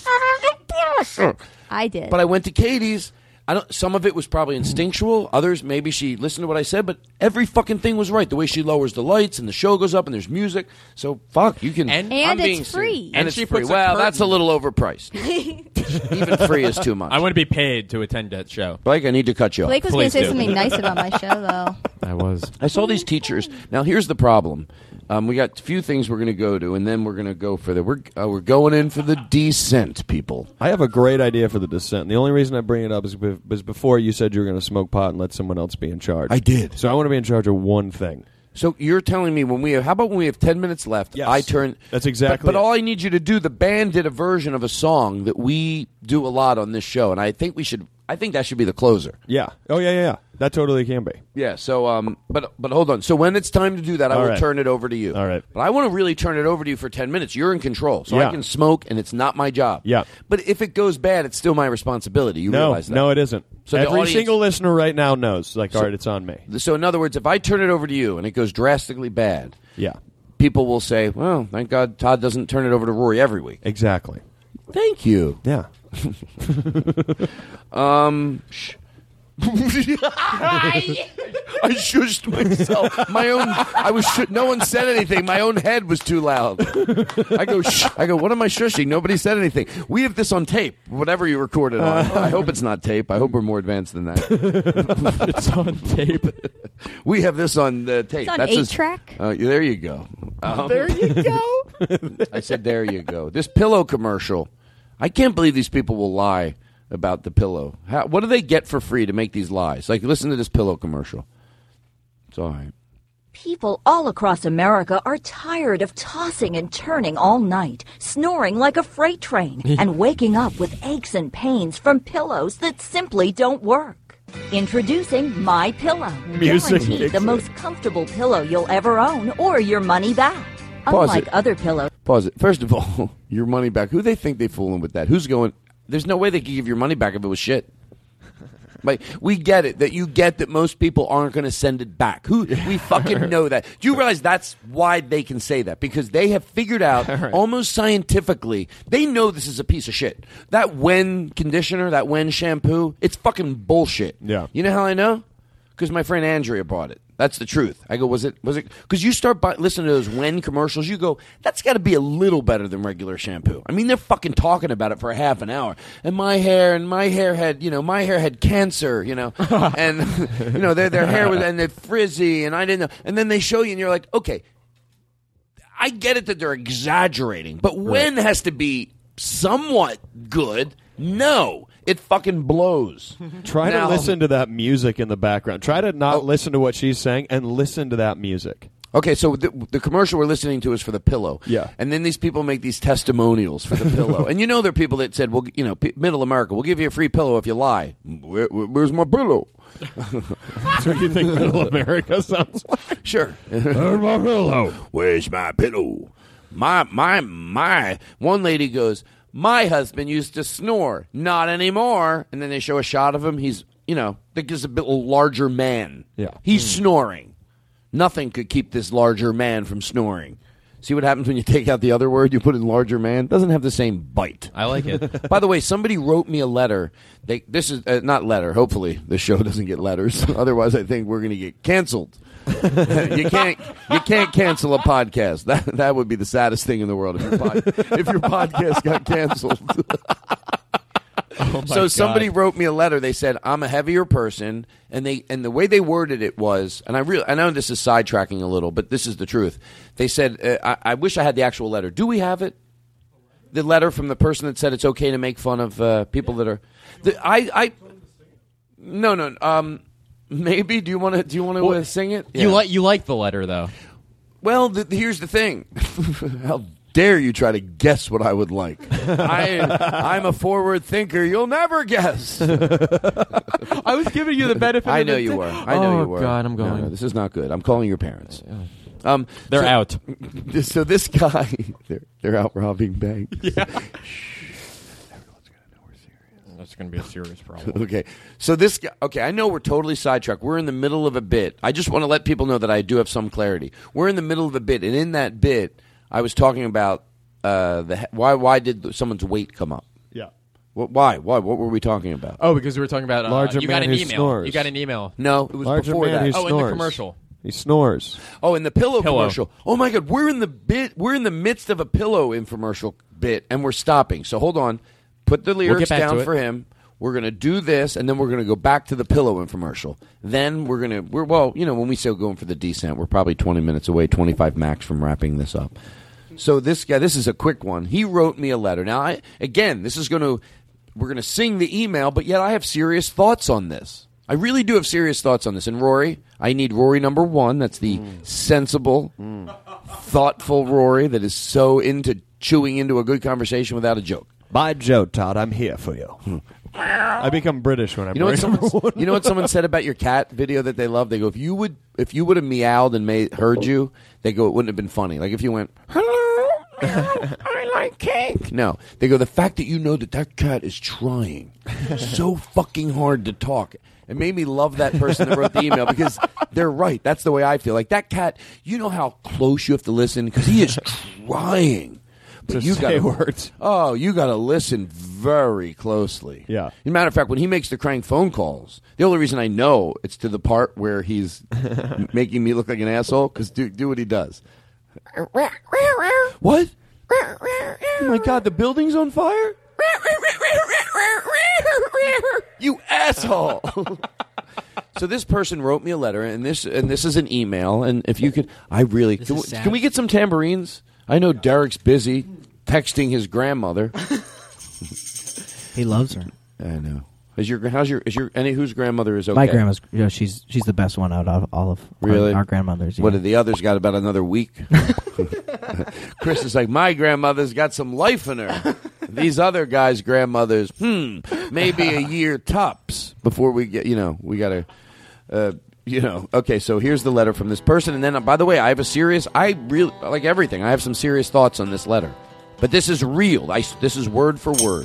I did. But I went to Katie's. I don't. Some of it was probably instinctual. Others, maybe she listened to what I said. But every fucking thing was right. The way she lowers the lights and the show goes up and there's music. So fuck, you can. And- And I'm it's being free. serious. And, And it's she free. puts a Well, that's a curtain. little overpriced. Even free is too much. I want to be paid to attend that show. Blake, I need to cut you off. Blake was going to Please say do. something nice about my show, though. I was. I saw these teachers. Now, here's the problem. Um, we got a few things we're going to go to, and then we're going to go for the. We're uh, we're going in for the descent, people. I have a great idea for the descent. The only reason I bring it up is be- is before you said you were going to smoke pot and let someone else be in charge. I did. So I want to be in charge of one thing. So you're telling me when we have, how about when we have ten minutes left, Yes. I turn. That's exactly But, but it. all I need you to do, the band did a version of a song that we do a lot on this show, and I think we should. I think that should be the closer. Yeah. Oh yeah, yeah, yeah. That totally can be. Yeah. So, um, but but hold on. So when it's time to do that, I All will right. turn it over to you. All right. But I want to really turn it over to you for ten minutes. You're in control, so Yeah. I can smoke, and it's not my job. Yeah. But if it goes bad, it's still my responsibility. You no, realize that? no, it isn't. So the every audience- single listener right now knows. Like, So- all right, it's on me. So in other words, if I turn it over to you and it goes drastically bad, Yeah. people will say, "Well, thank God Todd doesn't turn it over to Rory every week." Exactly. Thank you. Yeah. Um, sh- I shushed myself. My own. I was. Sh- no one said anything. My own head was too loud. I go. Shh. I go. What am I shushing? Nobody said anything. We have this on tape. Whatever you recorded on. I hope it's not tape. I hope we're more advanced than that. It's on tape. We have this on the tape. It's on That's eight as- track. Uh, there you go. Um, There you go. I said, there you go. This pillow commercial. I can't believe these people will lie about the pillow. How, what do they get for free to make these lies? Like, listen to this pillow commercial. It's all right. People all across America are tired of tossing and turning all night, snoring like a freight train, and waking up with aches and pains from pillows that simply don't work. Introducing My Pillow, Music guaranteed makes the it. most comfortable pillow you'll ever own, or your money back. Pause Unlike it. other pillows. Pause it. First of all, your money back. Who they think they fooling with that? Who's going? There's no way they could give your money back if it was shit. Like, we get it, that you get that most people aren't going to send it back. Who we fucking know that. Do you realize that's why they can say that? Because they have figured out almost scientifically, they know this is a piece of shit. That Wen conditioner, that Wen shampoo, it's fucking bullshit. Yeah. You know how I know? Because my friend Andrea bought it. That's the truth. I go, was it? Was it? Because you start by, listening to those Wen commercials, you go, that's got to be a little better than regular shampoo. I mean, they're fucking talking about it for a half an hour. And my hair, and my hair had, you know, my hair had cancer, you know, and you know, their their hair was and they're frizzy, and I didn't know. And then they show you, and you're like, okay, I get it that they're exaggerating, but Wen has to be somewhat good. No. It fucking blows. Try Now- to listen to that music in the background. Try to not listen to what she's saying and listen to that music. Okay, so the, the commercial we're listening to is for the pillow. Yeah. And then these people make these testimonials for the pillow. And you know there are people that said, well, you know, P- Middle America, we'll give you a free pillow if you lie. Where, where- where's my pillow? That's what you think Middle America sounds like? Sure. Where's my pillow? Where's my pillow? My, my, my. One lady goes, my husband used to snore. Not anymore. And then they show a shot of him. He's, you know, I think he's a bit larger man. Yeah. He's snoring. Nothing could keep this larger man from snoring. See what happens when you take out the other word? You put in larger man? Doesn't have the same bite. I like it. By the way, somebody wrote me a letter. They, this is uh, not letter. Hopefully, the show doesn't get letters. Otherwise, I think we're going to get canceled. you can't you can't cancel a podcast. That that would be the saddest thing in the world if your pod, if your podcast got canceled. Oh Oh, my so somebody God. wrote me a letter. They said I'm a heavier person, and they and the way they worded it was, and I really I know this is sidetracking a little, but this is the truth. They said uh, I, I wish I had the actual letter. Do we have it? The letter from the person that said it's okay to make fun of uh, people that are. The, I I no no um maybe do you want to do you want to Well, uh, sing it? You Yeah. like you like the letter though. Well, the, here's the thing. How dare you try to guess what I would like? I, I'm a forward thinker. You'll never guess. I was giving you the benefit. I of know the you di- were. I know oh, you were. God, I'm No, going. no, this is not good. I'm calling your parents. Um, They're so- out. So this guy, they're, they're out robbing banks. Yeah. That's going to be a serious problem. Okay, so this guy, okay, I know we're totally sidetracked. We're in the middle of a bit. I just want to let people know that I do have some clarity. We're in the middle of a bit, and in that bit, I was talking about uh, the why. Why did someone's weight come up? Yeah. What, why? Why? What were we talking about? Oh, because we were talking about uh, Larger you got man an who email. snores. You got an email. No, it was Larger before man that. who Oh, in the snores. commercial. He snores. Oh, in the pillow, Pillow. commercial. Oh my God, we're in the bit. We're in the midst of a pillow infomercial bit, and we're stopping. So hold on. Put the lyrics back to down it. for him. We're going to do this, and then we're going to go back to the pillow infomercial. Then we're going to, we're well, you know, when we say going for the descent, we're probably twenty minutes away, twenty-five max from wrapping this up. So this guy, this is a quick one. He wrote me a letter. Now, I, again, this is going to, we're going to sing the email, but yet I have serious thoughts on this. I really do have serious thoughts on this. And Rory, I need Rory number one. That's the Mm. sensible, thoughtful Rory that is so into chewing into a good conversation without a joke. By Joe, Todd, I'm here for you. I become British when I'm You know what Rory number someone one. you know what someone said about your cat video that they love? They go, if you would if you would have meowed and made heard you, they go, it wouldn't have been funny. Like if you went, hello, meow, I like cake. No, they go, the fact that you know that that cat is trying so fucking hard to talk. It made me love that person that wrote the email because they're right. That's the way I feel. Like that cat, you know how close you have to listen because he is trying. But To you say gotta, words. Oh, you got to listen very closely. Yeah. As a matter of fact, when he makes the crank phone calls, the only reason I know it's to the part where he's m- making me look like an asshole because do do what he does. What? Oh my God! The building's on fire! You asshole! So this person wrote me a letter, and this and this is an email. And if you could, I really can, is we- sad. can we get some tambourines? I know Derek's busy texting his grandmother. He loves her. I know. Is your how's your is your any whose grandmother is okay? My grandma's, you know, she's she's the best one out of all of our- Really? our, grandmothers. Yeah. What did the others got about another week? Chris is like, my grandmother's got some life in her. These other guys' grandmothers, hmm, maybe a year tops before we get, you know, we got to, uh, you know. Okay, so here's the letter from this person. And then, uh, by the way, I have a serious, I really, like everything, I have some serious thoughts on this letter. But this is real. I, this is word for word.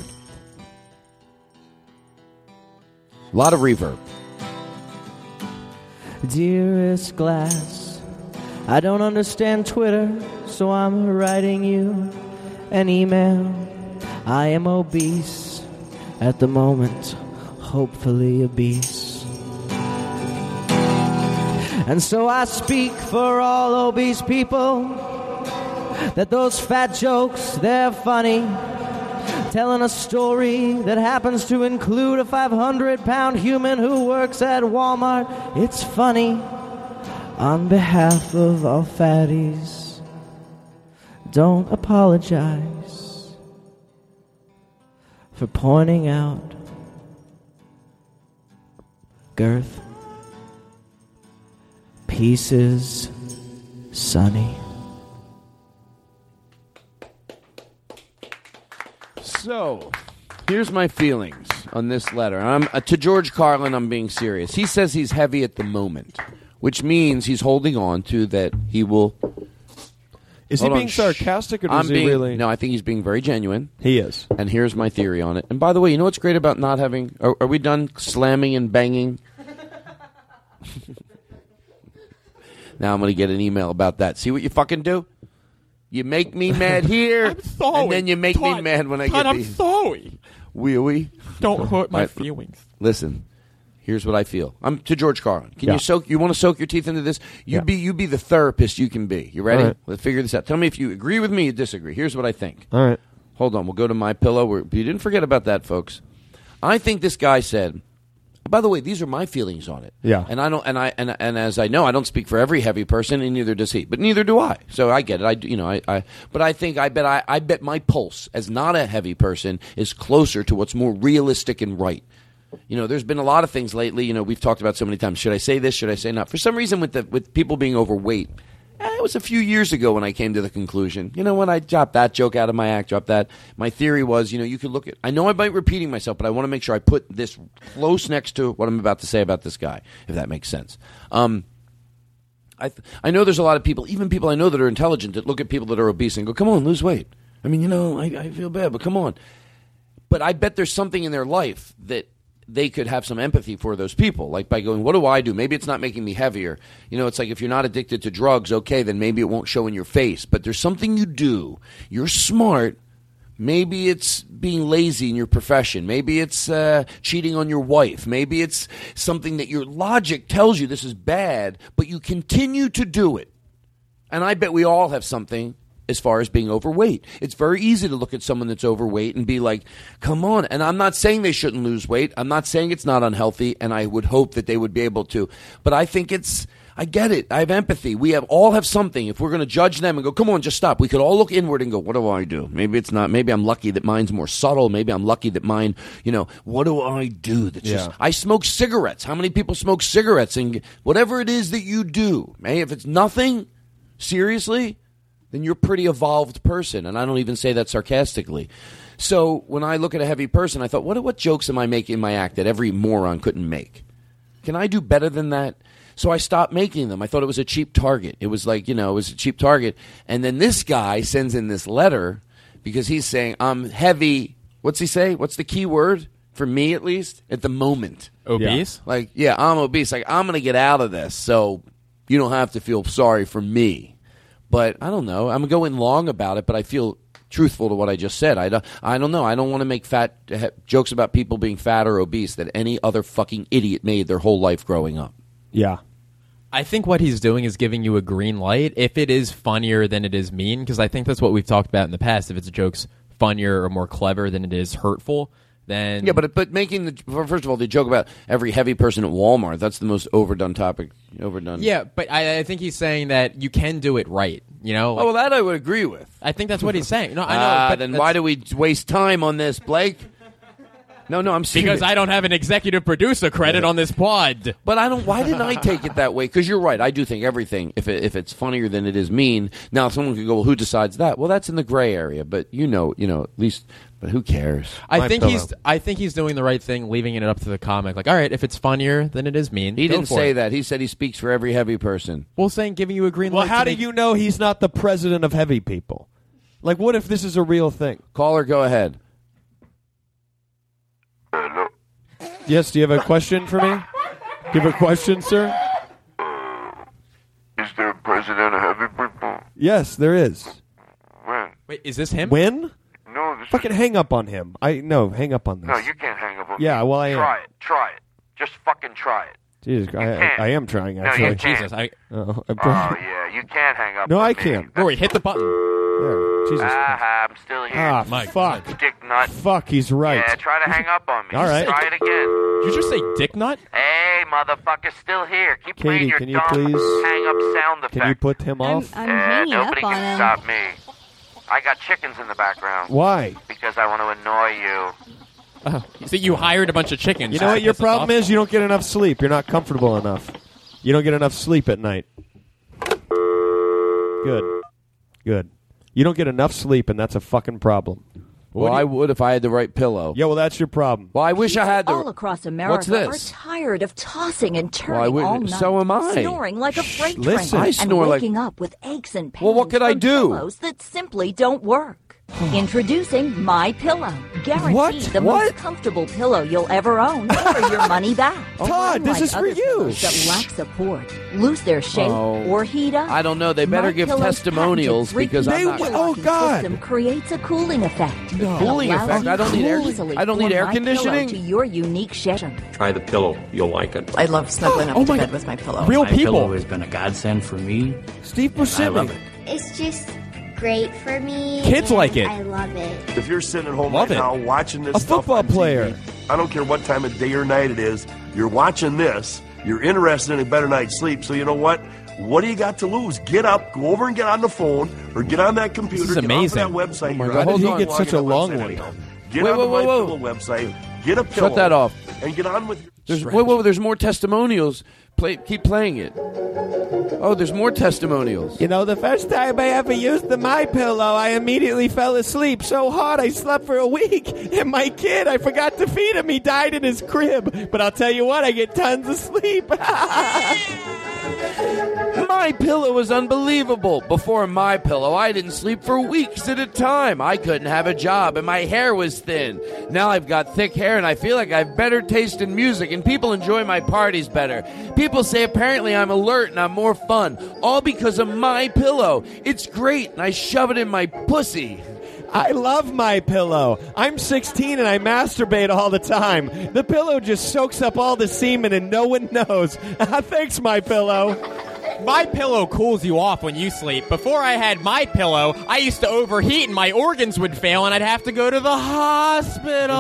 A lot of reverb. Dearest Glass, I don't understand Twitter, so I'm writing you an email. I am obese at the moment, hopefully obese. And so I speak for all obese people, that those fat jokes, they're funny. Telling a story that happens to include a five hundred pound human who works at Walmart. It's funny. On behalf of all fatties, don't apologize for pointing out girth, pieces, sunny. So, here's my feelings on this letter. I'm uh, to George Carlin. I'm being serious. He says he's heavy at the moment, which means he's holding on to that he will. Is Hold he on, being shh. sarcastic or I'm does he being, really? No, I think he's being very genuine. He is. And here's my theory on it. And by the way, you know what's great about not having? Are, are we done slamming and banging? Now I'm going to get an email about that. See what you fucking do? You make me mad here, I'm sorry. and then you make me Todd, mad when I Todd, get I'm these. sorry. Wee wee. Don't hurt my All right, feelings. Listen, here's what I feel. I'm to George Carlin. Can Yeah. you soak? You want to soak your teeth into this? You Yeah. be you be the therapist you can be. You ready? All right. Let's figure this out. Tell me if you agree with me or disagree. Here's what I think. All right. Hold on. We'll go to My Pillow. We're, you didn't forget about that, folks. I think this guy said. By the way, these are my feelings on it. Yeah. And I don't, and I, and, and as I know, I don't speak for every heavy person, and neither does he. But neither do I. So I get it. I, do- you know, I, I. But I think I bet I, I bet my pulse as not a heavy person is closer to what's more realistic and right. You know, there's been a lot of things lately. You know, we've talked about so many times. Should I say this? Should I say not? For some reason, with the with people being overweight. It was a few years ago when I came to the conclusion. You know, when I dropped that joke out of my act, dropped that. My theory was, you know, you could look at. I know I might be repeating myself, but I want to make sure I put this close next to what I'm about to say about this guy, if that makes sense. Um, I th- I know there's a lot of people, even people I know that are intelligent, that look at people that are obese and go, "Come on, lose weight." I mean, you know, I, I feel bad, but come on. But I bet there's something in their life that they could have some empathy for those people, like by going, what do I do? Maybe it's not making me heavier. You know, it's like if you're not addicted to drugs, okay, then maybe it won't show in your face. But there's something you do. You're smart. Maybe it's being lazy in your profession. Maybe it's uh, cheating on your wife. Maybe it's something that your logic tells you this is bad, but you continue to do it. And I bet we all have something as far as being overweight. It's very easy to look at someone that's overweight and be like, come on. And I'm not saying they shouldn't lose weight. I'm not saying it's not unhealthy, and I would hope that they would be able to. But I think it's, I get it. I have empathy. We have all have something. If we're going to judge them and go, come on, just stop. We could all look inward and go, what do I do? Maybe it's not, maybe I'm lucky that mine's more subtle. Maybe I'm lucky that mine, you know, what do I do? That's Yeah. just, I smoke cigarettes. How many people smoke cigarettes? And whatever it is that you do, hey, if it's nothing, seriously, then you're a pretty evolved person. And I don't even say that sarcastically. So when I look at a heavy person, I thought, what what jokes am I making in my act that every moron couldn't make? Can I do better than that? So I stopped making them. I thought it was a cheap target. It was like, you know, it was a cheap target. And then this guy sends in this letter because he's saying, I'm heavy. What's he say? What's the key word? For me, at least, at the moment. Obese? Yeah. Like, yeah, I'm obese. Like, I'm going to get out of this, so you don't have to feel sorry for me. But I don't know. I'm going long about it, but I feel truthful to what I just said. I don't, I don't know. I don't want to make fat uh, jokes about people being fat or obese that any other fucking idiot made their whole life growing up. Yeah. I think what he's doing is giving you a green light if it is funnier than it is mean, because I think that's what we've talked about in the past. If it's a joke's funnier or more clever than it is hurtful, then... Yeah, but but making the... First of all, the joke about every heavy person at Walmart, that's the most overdone topic. Overdone. Yeah, but I, I think he's saying that you can do it right, you know? Like, oh, well, that I would agree with. I think that's what he's saying. No, I know. Ah, but then that's- why do we waste time on this, Blake? No, no, I'm serious. Because I don't have an executive producer credit on this pod. But I don't. Why didn't I take it that way? Because you're right. I do think everything, if it, if it's funnier than it is mean. Now, someone could go, well, who decides that? Well, that's in the gray area. But you know, you know, at least. But who cares? I My think pillow. he's. I think he's doing the right thing, leaving it up to the comic. Like, all right, if it's funnier than it is mean, He go didn't for say it. that. He said he speaks for every heavy person. Well, saying giving you a green Well, light. how to do make- you know he's not the president of heavy people? Like, what if this is a real thing? Caller, go ahead. Yes, do you have a question for me? Do you have a question, sir? Is there a president of heavy people? Yes, there is. When? Wait, is this him? When? No, this Fucking is... hang up on him. I no, hang up on this. No, you can't hang up on Yeah, me. well, I am. Try it. Try it. Just fucking try it. Jesus, I, can't. I, I am trying No, actually. you can't. Jesus, I. Oh, I- Oh, yeah, you can't hang up No, on I me. can't. Rory, hit the button. There, Jesus. Ah, I'm still here. Ah, Mike, fuck. Dick nut. Fuck, he's right. Yeah, try to hang up on me. All right. Try it again. Did you just say dick nut? Hey, motherfucker, still here. Keep playing Katie, your can you dumb please- hang up sound effect. Can you put him I'm, off? I'm Yeah, hanging nobody up on can him. stop me. I got chickens in the background. Why? Because I want to annoy you. Oh, see, you hired a bunch of chickens. You know what your problem is? You don't get enough sleep. You're not comfortable enough. You don't get enough sleep at night. Good. Good. You don't get enough sleep, and that's a fucking problem. Well, I would if I had the right pillow. Yeah, well, that's your problem. Well, I wish I had the. All across America What's this? are tired of tossing and turning Well, I would- all night, so am I. snoring like a freight listen. train, I and snore like- waking up with aches and pains Well, what could I from do? pillows that simply don't work. Introducing My Pillow, guaranteed What? the What? most comfortable pillow you'll ever own, or your money back. Todd, this Unlike is for other you. pillows that lack support, lose their shape, Oh. or heat up. I don't know. They better My give Pillow's testimonials patented because I'm They not. will- three-piece oh, locking God. system creates a cooling effect. No. Cooling Allows effect? you I don't need air- easily I don't need form air My Pillow conditioning? to your unique session. Try the pillow. You'll like it. I love snuggling up Oh to my bed God. with my pillow. Real My people. pillow has been a godsend for me. Steve I Buscemi. love it. It's just great for me. Kids and like it. I love it. If you're sitting at home Love right it. now watching this A stuff football on T V, player. I don't care what time of day or night it is. You're watching this. You're interested in a better night's sleep. So you know what? What do you got to lose? Get up, go over and get on the phone, or get on that computer. This is get amazing. off that website. Oh my You're God, on how did the he phone, get log such in a the long website one? anyhow. Get Wait, on whoa, the whoa, My whoa. Pillow website. Get a pillow. Shut that off. And get on with your There's, wait, wait, wait, there's more testimonials. Play, keep playing it. Oh, there's more testimonials. You know, the first time I ever used the My Pillow, I immediately fell asleep so hard I slept for a week. And my kid, I forgot to feed him. He died in his crib. But I'll tell you what, I get tons of sleep. My Pillow was unbelievable. Before My Pillow, I didn't sleep for weeks at a time. I couldn't have a job, and my hair was thin. Now I've got thick hair, and I feel like I have better taste in music, and people enjoy my parties better. People say apparently I'm alert and I'm more fun, all because of My Pillow. It's great, and I shove it in my pussy. I love My Pillow. I'm sixteen and I masturbate all the time. The pillow just soaks up all the semen and no one knows. Thanks, My Pillow. My Pillow cools you off when you sleep. Before I had My Pillow, I used to overheat and my organs would fail and I'd have to go to the hospital.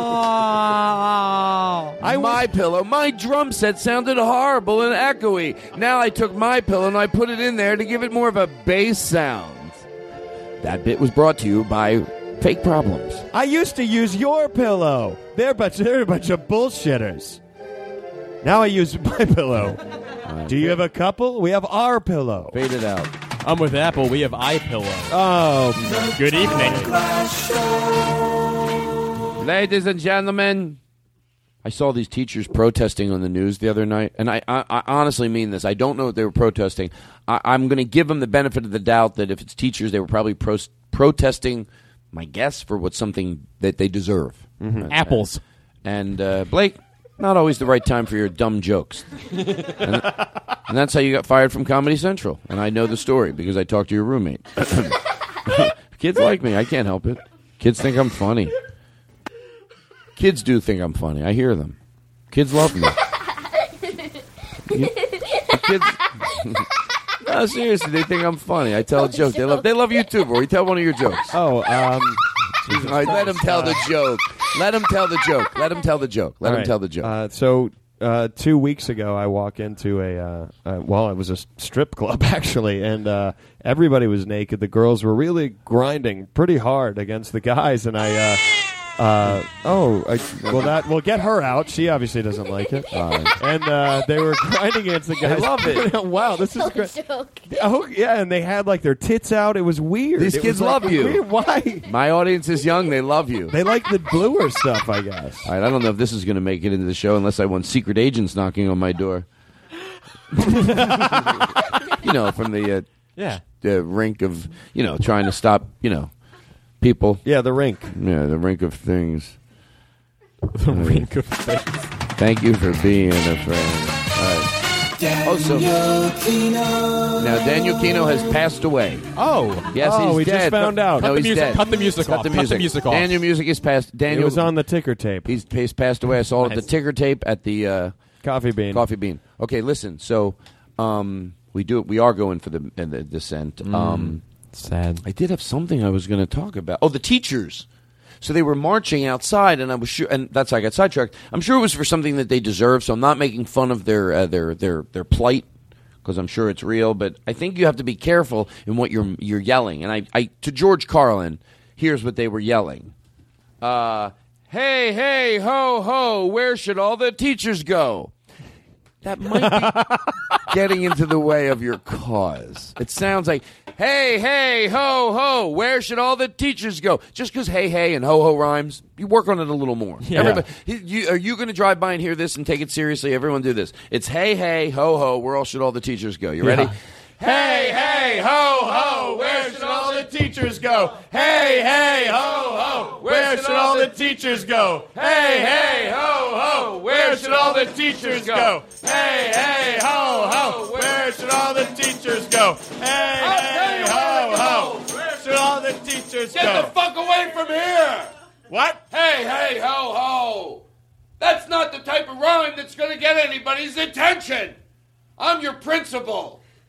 I My Pillow, my drum set sounded horrible and echoey. Now I took My Pillow and I put it in there to give it more of a bass sound. That bit was brought to you by Fake Problems. I used to use Your Pillow. They're a bunch, they're a bunch of bullshitters. Now I use My Pillow. Do you have a couple? We have Our Pillow. Fade it out. I'm with Apple. We have iPillow. Oh, good evening. Ladies and gentlemen, I saw these teachers protesting on the news the other night, and I, I, I honestly mean this. I don't know what they were protesting. I, I'm going to give them the benefit of the doubt that if it's teachers, they were probably pro- protesting, my guess, for what's something that they deserve. Mm-hmm. Apples. And uh, Blake, not always the right time for your dumb jokes. and, and that's how you got fired from Comedy Central. And I know the story because I talked to your roommate. Kids like me. I can't help it. Kids think I'm funny. Kids do think I'm funny. I hear them. Kids love me. You, kids, no, seriously, they think I'm funny. I tell a joke. They love. They love you too, Rory. Tell one of your jokes. Oh, um, all right, let him tell the joke. Let him tell the joke. Let him tell the joke. Let All him right. tell the joke. Uh, so uh, two weeks ago, I walk into a uh, uh, well, it was a strip club actually, and uh, everybody was naked. The girls were really grinding pretty hard against the guys, and I. Uh, Uh, oh, I, well, that we'll get her out. She obviously doesn't like it. Uh, and uh, they were grinding against the guys. I love it. Wow, this is great. Oh, yeah, and they had like their tits out. It was weird. These It kids was, like, love you. weird. Why? My audience is young. They love you. They like the bluer stuff, I guess. All right, I don't know if this is going to make it into the show unless I want secret agents knocking on my door. You know, from the uh, yeah the rink of, you know, trying to stop, you know, people. Yeah, the rink. Yeah, the rink of things. The Uh, rink of things. Thank you for being a friend. All right. Oh, so now Daniel Kino has passed away. Oh, yes, Oh, he's we just dead. found out. No, Cut the he's music- dead. cut the music Cut off. The Cut the music. music off. Daniel music is passed. Daniel It was on the ticker tape. He's, he's passed away. I saw it at the Nice. ticker tape at the uh, Coffee Bean. Coffee Bean. Okay, listen. So um, we do. We are going for the, uh, the descent. Mm. Um, Sad. I did have something I was going to talk about. Oh, the teachers. So they were marching outside, and I was sure, and that's how I got sidetracked. I'm sure it was for something that they deserve. So I'm not making fun of their uh, their their their plight, because I'm sure it's real. But I think you have to be careful in what you're you're yelling. And I, I to George Carlin, here's what they were yelling: uh, "Hey, hey, ho, ho! Where should all the teachers go?" That might be getting into the way of your cause. It sounds like, hey, hey, ho, ho, where should all the teachers go? Just because hey, hey, and ho, ho rhymes, you work on it a little more. Yeah. Everybody, you, are you going to drive by and hear this and take it seriously? Everyone do this. It's hey, hey, ho, ho, where all should all the teachers go? You ready? Yeah. Hey, hey, ho, ho, where should all the teachers go? Hey, hey, ho, ho, where should all the teachers go? Hey, hey, ho, ho, where should all the teachers go? Hey, hey, ho, ho, where should all the teachers go? Hey, hey, ho, ho, where should all the teachers go? Get the fuck away from here! What? Hey, hey, ho, ho. That's not the type of rhyme that's going to get anybody's attention. I'm your principal.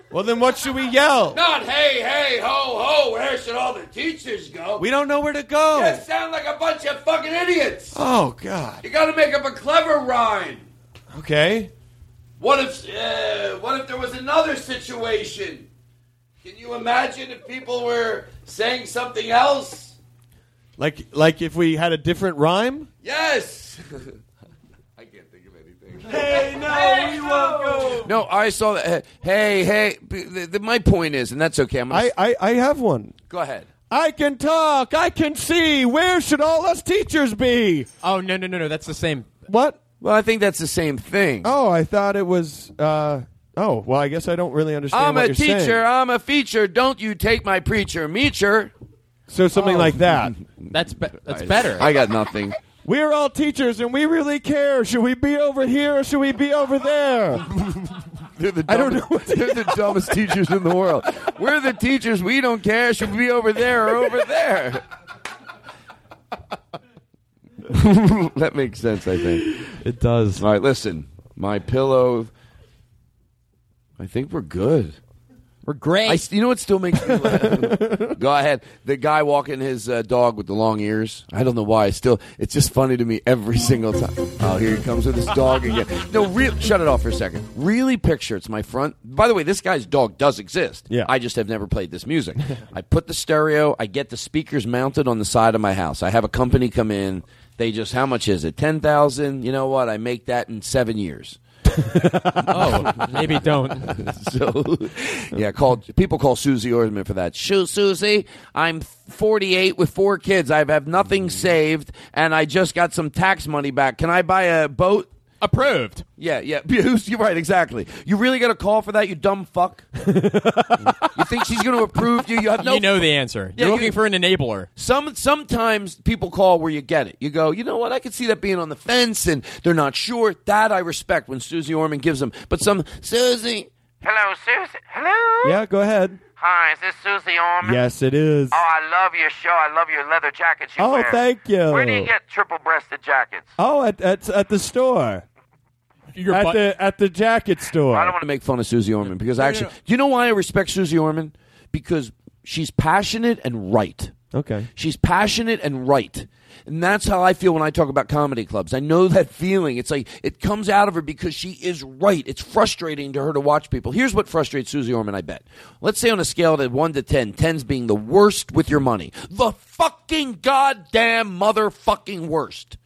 Well, then what should we yell? Not hey, hey, ho, ho, where should all the teachers go? We don't know where to go. You sound like a bunch of fucking idiots. Oh, God. You gotta make up a clever rhyme. Okay. What if, uh, what if there was another situation? Can you imagine if people were saying something else? Like, like if we had a different rhyme? Yes. I can't think of anything. Hey, no, we won't go. No, I saw that. Hey, hey. The, the, my point is, and that's okay. I'm gonna I, I, I have one. Go ahead. I can talk. I can see. Where should all us teachers be? Oh, no, no, no, no. That's the same. What? Well, I think that's the same thing. Oh, I thought it was. Uh, oh, well, I guess I don't really understand I'm what a you're teacher. saying. I'm a feature. Don't you take my preacher, meacher. So something Oh. like that. That's be- that's I- better. I got nothing. We're all teachers, and we really care. Should we be over here or should we be over there? They're the I don't know. dumbest, they're the dumbest teachers in the world. We're the teachers. We don't care. Should we be over there or over there? That makes sense, I think. It does. All right, listen. My pillow. I think we're good. We're great. I, you know what still makes me laugh? Go ahead. The guy walking his uh, dog with the long ears. I don't know why. Still, it's just funny to me every single time. Oh, here he comes with his dog again. No, real. Shut it off for a second. Really picture it's my front. By the way, this guy's dog does exist. Yeah. I just have never played this music. I put the stereo. I get the speakers mounted on the side of my house. I have a company come in. They just, how much is it? ten thousand. You know what? I make that in seven years. Oh, maybe don't. So, yeah, called people call Susie Orman for that. Shoo, Susie, I'm forty-eight with four kids. I have nothing saved, and I just got some tax money back. Can I buy a boat? Approved. Yeah, yeah. You're right, exactly. You really got a call for that, you dumb fuck? You think she's going to approve you? You have no. You know the answer. Yeah, You're looking you- for an enabler. Some sometimes people call where you get it. You go, you know what? I could see that being on the fence, and they're not sure. That I respect when Susie Orman gives them. But some Susie. Hello, Susie. Hello. Yeah, go ahead. Hi, is this Susie Orman? Yes, it is. Oh, I love your show. I love your leather jackets you Oh, wear. thank you. Where do you get triple-breasted jackets? Oh, at at, at the store. Your at butt- the at the jacket store. I don't want to make fun of Susie Orman because No, no, actually, no. do you know why I respect Susie Orman? Because she's passionate and right. Okay. She's passionate and right. And that's how I feel when I talk about comedy clubs. I know that feeling. It's like it comes out of her because she is right. It's frustrating to her to watch people. Here's what frustrates Susie Orman, I bet. Let's say on a scale of one to ten, ten's being the worst with your money. The fucking goddamn motherfucking worst.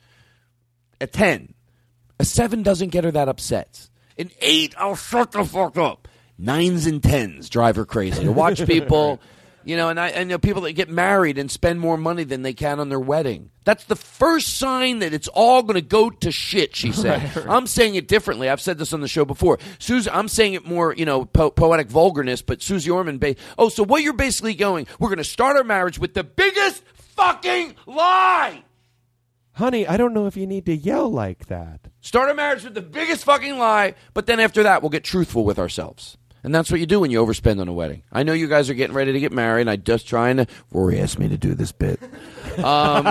A ten. A seven doesn't get her that upset. An eight, I'll shut the fuck up. Nines and tens drive her crazy. To watch people, you know, and I, and you know, people that get married and spend more money than they can on their wedding. That's the first sign that it's all going to go to shit, she said. Right, right. I'm saying it differently. I've said this on the show before. Susie, I'm saying it more, you know, po- poetic vulgarness, but Susie Orman, ba- oh, so what you're basically going, we're going to start our marriage with the biggest fucking lie. Honey, I don't know if you need to yell like that. Start a marriage with the biggest fucking lie, but then after that, we'll get truthful with ourselves. And that's what you do when you overspend on a wedding. I know you guys are getting ready to get married, and I'm just trying to... Rory asked me to do this bit. Um,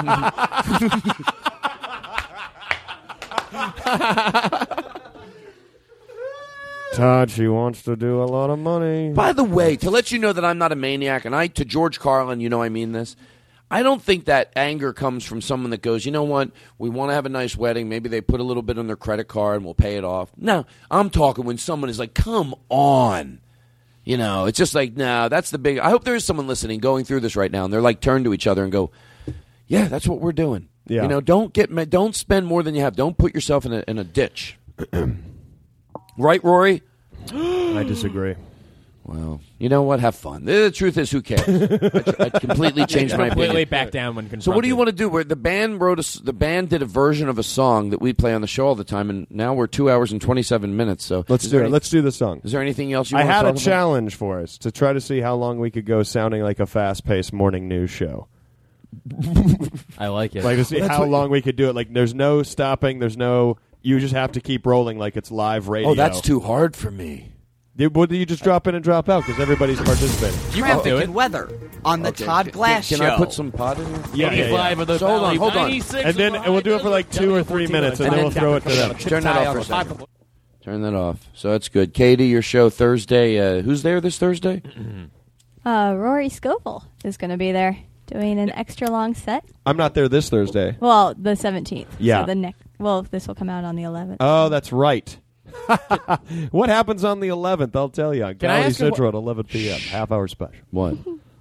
Todd, she wants to do a lot of money. by the way, to let you know that I'm not a maniac, and I, to George Carlin, you know I mean this, I don't think that anger comes from someone that goes, you know what, we want to have a nice wedding. Maybe they put a little bit on their credit card and we'll pay it off. No, I'm talking when someone is like, come on. You know, it's just like, no, that's the big... I hope there is someone listening going through this right now, and they're like, turn to each other and go, yeah, that's what we're doing. Yeah. You know, don't get, don't spend more than you have. Don't put yourself in a, in a ditch. Right, Rory? I disagree. Well, you know what? Have fun. The truth is, who cares? I, I completely changed my completely opinion. back down when confronted. So, what do you want to do? Where the band wrote a, s- the band did a version of a song that we play on the show all the time, and now we're two hours and twenty-seven minutes. So Let's is do there it. any- Let's do the song. Is there anything else you I want had to a talk about? challenge for us to try to see how long we could go sounding like a fast-paced morning news show. I like it. Like to see Well, that's how what- long we could do it. Like there's no stopping. There's no. You just have to keep rolling like it's live radio. Oh, that's too hard for me. Did, what, do you just drop in and drop out because everybody's participating? You can do Traffic it. and weather on the Okay. Todd Can- Glass can, Show. Can I put some pot in here? Yeah, yeah, yeah. Of the So hold on, Valley, hold on. ninety-six And then of and we'll do it for like two or three fourteen minutes, and then we'll throw it to them. Turn that off for a second. Turn that off. So that's good. Katie, your show Thursday. Uh, who's there this Thursday? Uh, Rory Scovel is going to be there doing an extra long set. I'm not there this Thursday. Well, the seventeenth. Yeah. So the next. Well, this will come out on the eleventh. Oh, that's right. What happens on the eleventh? I'll tell you. On Can I Comedy ask you Central at eleven p.m. Half hour special. What?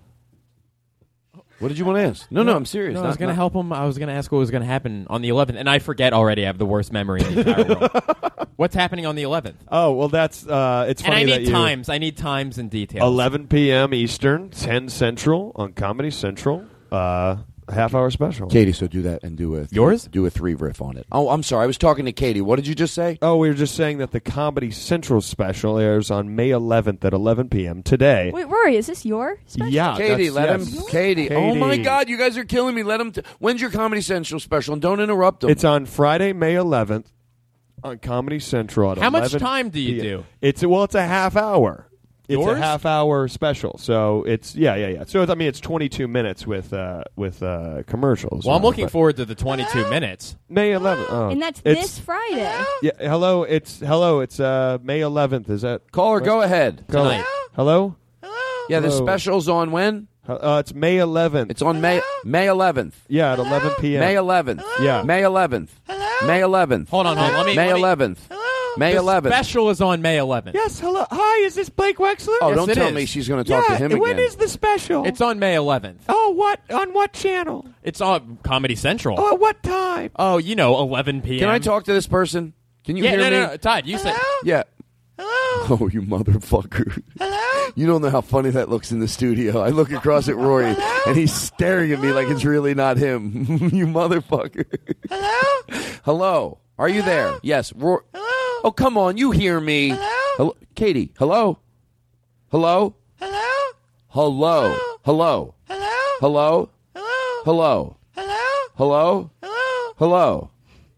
What did you want to ask? No, no, I'm serious. No, I Not- was going to not- help him. I was going to ask what was going to happen on the eleventh, and I forget already. I have the worst memory in the entire world. What's happening on the eleventh? Oh, well, that's uh, it's And funny I that need you times. I need times and details. eleven p.m. Eastern, ten Central on Comedy Central. Uh, half hour special. Katie, so do that and do a yours. Do a three riff on it. Oh, I'm sorry. I was talking to Katie. What did you just say? Oh, we were just saying that the Comedy Central special airs on May eleventh at eleven p.m. today. Wait, Rory, is this your special? Yeah, Katie, that's- let yes. him. Katie. Oh my God, you guys are killing me. Let him. T- When's your Comedy Central special? And don't interrupt him. It's on Friday, May eleventh on Comedy Central at How much eleven time do you p.m. do? It's well, it's a half hour. It's Yours? a half hour special, so it's yeah, yeah, yeah. So I mean, it's twenty-two minutes with uh, with uh, commercials. Well, I'm uh, looking but- forward to the twenty-two minutes. May eleventh. Oh. And that's It's- this Friday. Yeah, hello. It's hello. It's uh, May eleventh. Is that Caller, go ahead. Caller. Tonight. Hello. Yeah, the Hello. special's on when? Uh, it's May eleventh. It's on May May eleventh. Yeah, at eleven p.m. May eleventh. Yeah. May eleventh. May eleventh. Hold on, hold on. Let me. May let me- eleventh. May the eleventh. special is on May eleventh. Yes. Hello. Hi. Is this Blake Wexler? Oh, Yes, don't it tell is. me she's going to talk yeah. to him when again. is the special? It's on May eleventh. Oh, what on what channel? It's on Comedy Central. Oh, at what time? Oh, you know, eleven p.m. Can I talk to this person? Can you Yeah, hear no, me? no, no, Todd, you said. Yeah. Hello. Oh, you motherfucker. Hello. You don't know how funny that looks in the studio. I look across at Rory, and he's staring at me like it's really not him. You motherfucker. Hello. Hello. Are you there? Yes. Rory. Hello. Oh, come on. You hear me. Hello. Hello. Katie. Hello. Hello. Hello. Hello. Hello. Hello. Hello. Hello. Hello. Hello.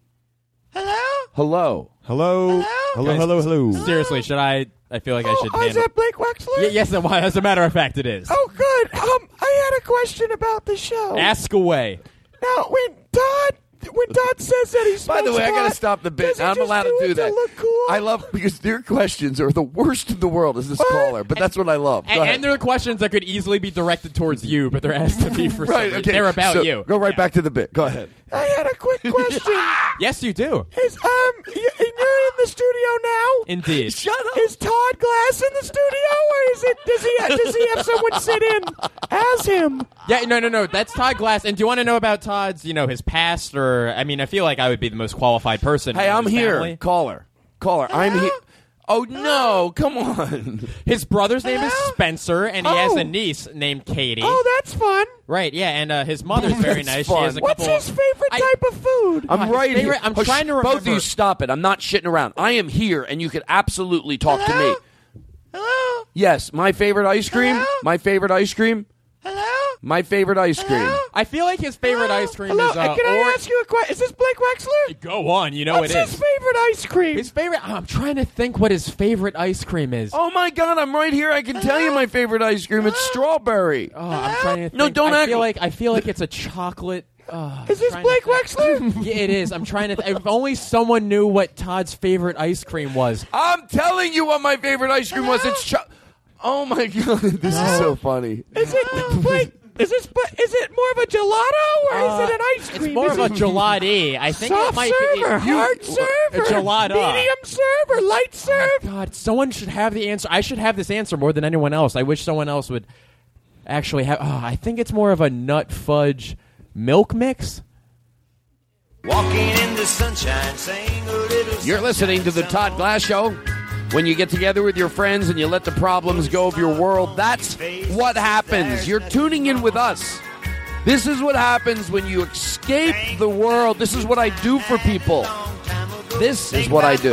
Hello. Hello. Hello. Guys, Hello. Hello. Seriously, should I? I feel like I should. Oh, is handle- that Blake Wexler? Y- yes, as a matter of fact, it is. Oh, good. Um, I had a question about the show. Ask away. Now, when Todd, when Todd says that he's By the way, I got to stop the bit. I'm allowed to do that. Look cool? I love because your questions are the worst in the world as this caller, but that's what I love. Go And, ahead. and there are questions that could easily be directed towards you, but they're asked to be for right, some- okay. They're about So, you. Go right back to the bit. Go ahead. I had a quick question. Yes, you do. Is um, y- you're in the studio now? Indeed. Shut up. Is Todd Glass in the studio, or is it? Does he? Does he have someone sit in as him? Yeah, no, no, no. That's Todd Glass. And do you want to know about Todd's, you know, his past? Or I mean, I feel like I would be the most qualified person. Hey, in I'm his here. family. Caller. Caller. I'm here. Oh, no. Come on. His brother's name is Spencer, and he has Oh. a niece named Katie. Oh, that's fun. Right, yeah, and uh, his mother's very That's nice. fun. She has a What's couple. his favorite I- type of food? I'm his right favorite- here. I'm Oh, trying sh- to Both of remember- you stop it. I'm not shitting around. I am here, and you could absolutely talk to me. Hello. Yes, my favorite ice cream. Hello? My favorite ice cream. Hello. My favorite ice cream. I feel like his favorite ice cream Hello. is. Uh, Can I or- ask you a question? Is this Blake Wexler? Go on, you know What's it his is. favorite ice cream? His favorite. I'm trying to think what his favorite ice cream is. Oh my God, I'm right here. I can tell you my favorite ice cream. It's strawberry. Oh, I'm trying to think. No, don't I act- feel like I feel like it's a chocolate. Uh, Is this trying to Blake think. Wexler? Yeah, it is. I'm trying to. Th- if only someone knew what Todd's favorite ice cream was. I'm telling you what my favorite ice cream was. It's cho- Oh my God, this is so funny. Is it Blake? Is this? Is it more of a gelato or Uh, is it an ice cream? It's more Is of a it gelati. I think soft it might server, be hard server, a gelata. medium server, light serve. God, someone should have the answer. I should have this answer more than anyone else. I wish someone else would actually have. Oh, I think it's more of a nut fudge milk mix. Walking in the sunshine, saying a little. You're listening to the Todd Glass Show. When you get together with your friends and you let the problems go of your world, that's what happens. You're tuning in with us. This is what happens when you escape the world. This is what I do for people. This is what I do.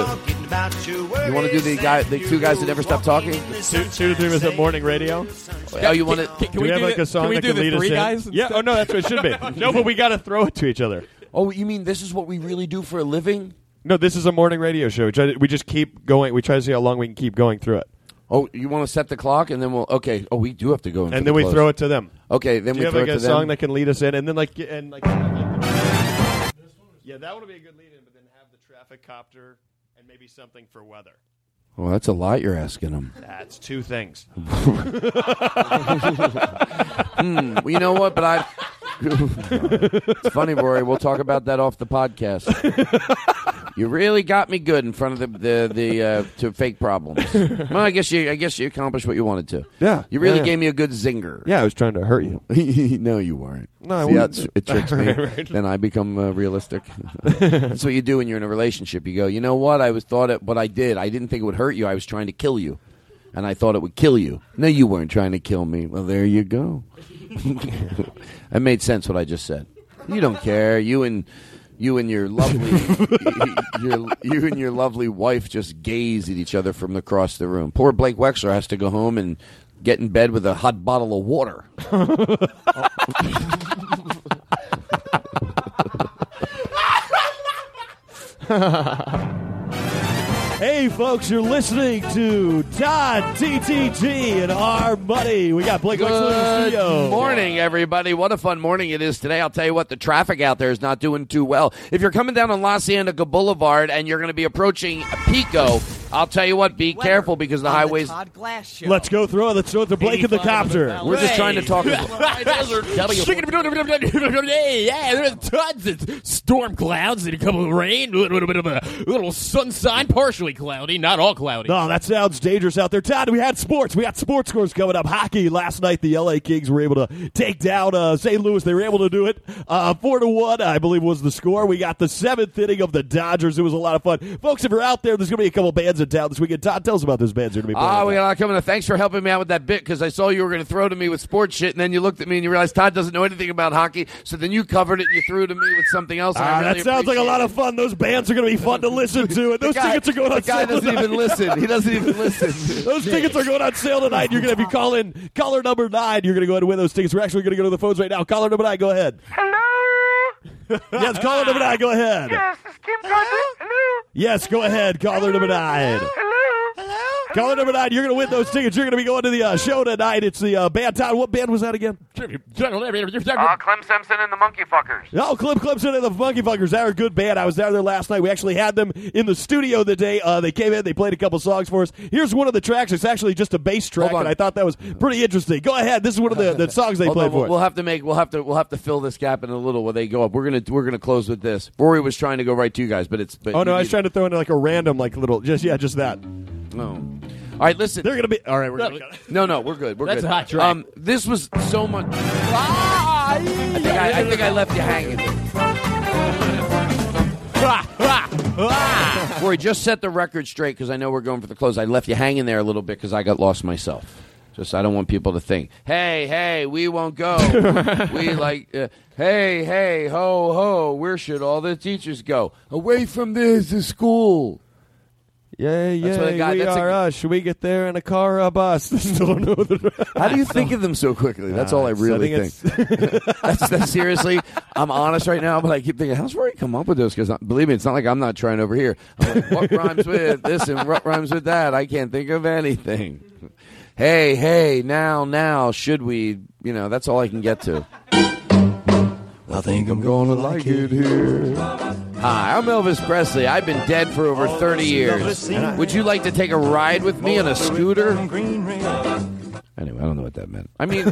You want to do the guy, the two guys that never stop talking? Two, two to three was at morning radio. Oh, you want to? Can, Do we we have do like the, a song can we that do can the lead us three in? guys? Yeah. Oh no, that's what it should be. No, but we got to throw it to each other. Oh, you mean this is what we really do for a living? No, this is a morning radio show. We, try to, we just keep going. We try to see how long we can keep going through it, Oh, you want to set the clock and then we'll. Okay. Oh, we do have to go. In for and the then we close. throw it to them. Okay, then Do we you have throw like it a to song them. that can lead us in, and then like and like. Yeah, that would be a good lead-in. But then have the traffic copter and maybe something for weather. Well, that's a lot you're asking him. That's two things. Hmm, well, you know what? But I. It's funny, Rory. We'll talk about that off the podcast. You really got me good in front of the the, the uh, to fake problems. Well, I guess you I guess you accomplished what you wanted to. Yeah, you really yeah. gave me a good zinger. Yeah, I was trying to hurt you. No, you weren't. No, I See how wasn't. it, it tricks me. Right, right. Then I become uh, realistic. That's what you do when you're in a relationship. You go, you know what? I was thought it, what I did. I didn't think it would hurt you. I was trying to kill you, and I thought it would kill you. No, you weren't trying to kill me. Well, there you go. That made sense. What I just said. You don't care. You and you and your lovely your, you and your lovely wife just gaze at each other from across the room. Poor Blake Wexler has to go home and get in bed with a hot bottle of water. Hey, folks, you're listening to Todd T T T and our buddy. We got Blake Wexler in the studio. Good morning, everybody. What a fun morning it is today. I'll tell you what, the traffic out there is not doing too well. If you're coming down on La Cienega Boulevard and you're going to be approaching Pico, I'll tell you what, be careful because the highways... Let's go through it. Let's throw it to Blake in the copter. We're just trying to talk about... Yeah, there's tons of storm clouds and a couple of rain, a little bit of a little sunshine, partially cloudy, not all cloudy. No, that sounds dangerous out there. Todd, we had sports. We got sports scores coming up. Hockey last night, the L A Kings were able to take down uh, Saint Louis. They were able to do it uh, four to one, I believe was the score. We got the seventh inning of the Dodgers. It was a lot of fun. Folks, if you're out there, there's going to be a couple bands in town this weekend. Todd, tell us about those bands that are going to be playing. Ah, we got a lot coming up. Thanks for helping me out with that bit because I saw you were going to throw to me with sports shit, and then you looked at me and you realized Todd doesn't know anything about hockey, so then you covered it and you threw to me with something else. And Ah, I really that sounds like a appreciate lot it. of fun. Those bands are going to be fun to listen to, and those The guy- tickets are going on the guy sale doesn't tonight. even listen. He doesn't even listen. Those tickets are going on sale tonight. You're going to be calling caller number nine. You're going to go ahead and win those tickets. We're actually going to go to the phones right now. Caller number nine, go ahead. Hello? Yes, caller number nine, go ahead. Yes, this is Kim Carter. Hello? Yes, go ahead, caller number nine. Hello? Caller number nine, you're going to win those tickets. You're going to be going to the uh, show tonight. It's the uh, band Todd. What band was that again? Uh, Clem Simpson and the Monkey Fuckers. Oh, Clem Clemson and the Funky Funkers. They're a good band. I was down there last night. We actually had them in the studio the day uh, they came in. They played a couple songs for us. Here's one of the tracks. It's actually just a bass track, Hold on. and I thought that was pretty interesting. Go ahead. This is one of the, the songs they Hold played on, for we'll, us. we'll have to make we'll have to we'll have to fill this gap in a little while they go up. We're gonna we're gonna close with this. Rory was trying to go right to you guys, but it's but Oh no, you I was need- trying to throw in like a random, like little, just yeah, just that. Oh. All right, listen. They're gonna be all right. We're gonna No, no, we're good. We're That's good. a hot track. Um, this was so much. I think I, I think I left you hanging. Rory, just set the record straight because I know we're going for the close. I left you hanging there a little bit because I got lost myself. Just I don't want people to think, hey, hey, we won't go. we like, uh, hey, hey, ho, ho. Where should all the teachers go? Away from this, the school. Yeah, yeah, That's what a guy- we that's a- are us. Should we get there in a car or a bus? Still don't know the- How do you think of them so quickly? That's all I Uh, really I think. think that's, that's seriously. I'm honest right now, but I keep thinking, how's Rory come up with this? Because believe me, it's not like I'm not trying over here. I'm like, what rhymes with this and what rhymes with that? I can't think of anything. Hey, hey, now, now, should we? You know, that's all I can get to. I think I'm gonna like it here. Hi, I'm Elvis Presley. I've been dead for over thirty years. Would you like to take a ride with me on a scooter? Anyway, I don't know what that meant. I mean,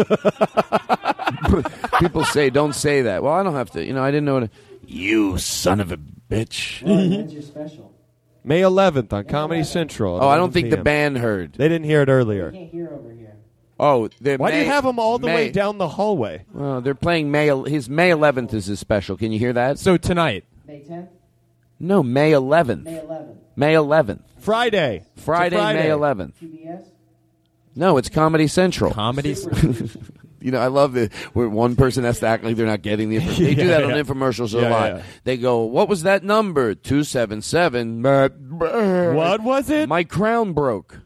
people say, don't say that. Well, I don't have to. You know, I didn't know what. You son of a bitch. When's your special? May eleventh on Comedy Central. Oh, I don't think the band heard. They didn't hear it earlier. Can't hear over here. Oh, they're Why do you May- have them all the May- way down the hallway? Well, they're playing May. His May eleventh is his special. Can you hear that? So tonight. May tenth? No, May eleventh. May eleventh. May eleventh. Friday. It's a Friday, Friday. May eleventh. T B S? No, it's Comedy Central. Comedy. You know, I love it where one person has to act like they're not getting the information. They do Yeah, that on yeah. infomercials a Yeah, lot. yeah. They go, what was that number? two seven seven. What was it? My crown broke.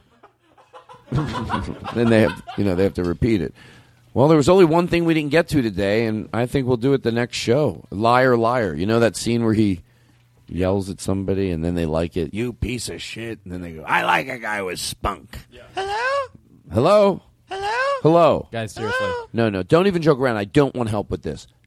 Then they have, you know, they have to repeat it. Well, there was only one thing we didn't get to today, and I think we'll do it the next show. Liar, liar. You know that scene where he yells at somebody, and then they like it? You piece of shit. And then they go, I like a guy with spunk. Hello? Hello? Hello? Hello? Guys, seriously. No, no. Don't even joke around. I don't want help with this.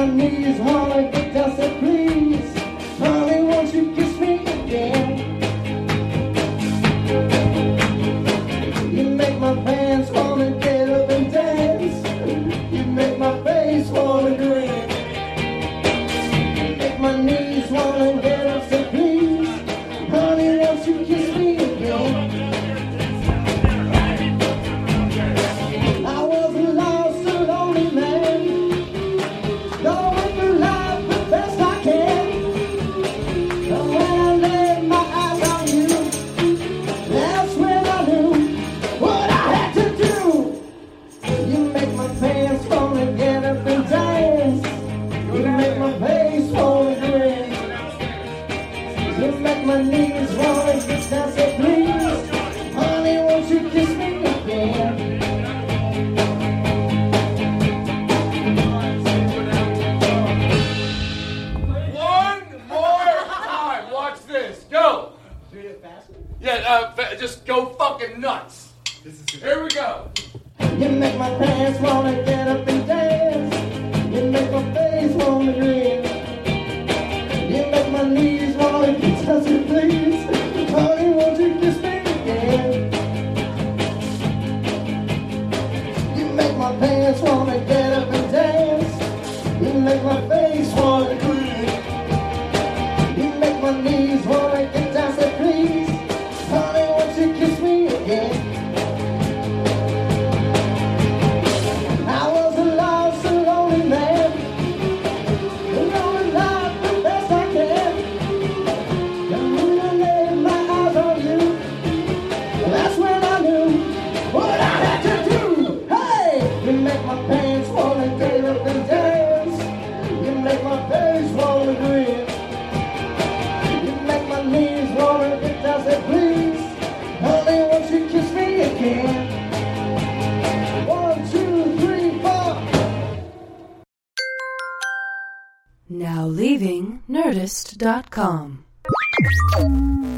my knees wanna get down, say please, honey, won't you kiss me again? You make my pants wanna get up and dance. You make my face wanna grin. You make my knees wanna get up, say please, honey, won't you kiss me again? I was a lost and lonely man, going through life the best I can. And when I laid my eyes on you, that's when I knew what I had to do. You make my pants wanna get up and dance. You make my face wanna grin. You make my knees wanna get down, say please, honey, won't you kiss me again? One more time. Watch this. Go. Yeah, uh, fa- just go fucking nuts. Here we go. You make my pants wanna get up and dance. You make my face wanna grin. You make my knees wanna get down, say please, honey, won't you kiss me again? You make my pants wanna get up and dance. You make my face wanna grin. You make my knees wanna get down, say please, honey, won't you kiss me again? I was a lost and lonely man, lonely life the best I can. And when I laid my eyes on you, that's when I knew what I had to do. Hey, you make my pants wanna get up and dance. You make my face wanna grin. You make my knees wanna get down, say please, honey, won't you kiss me again? One, two, three, four. Now leaving Nerdist dot com.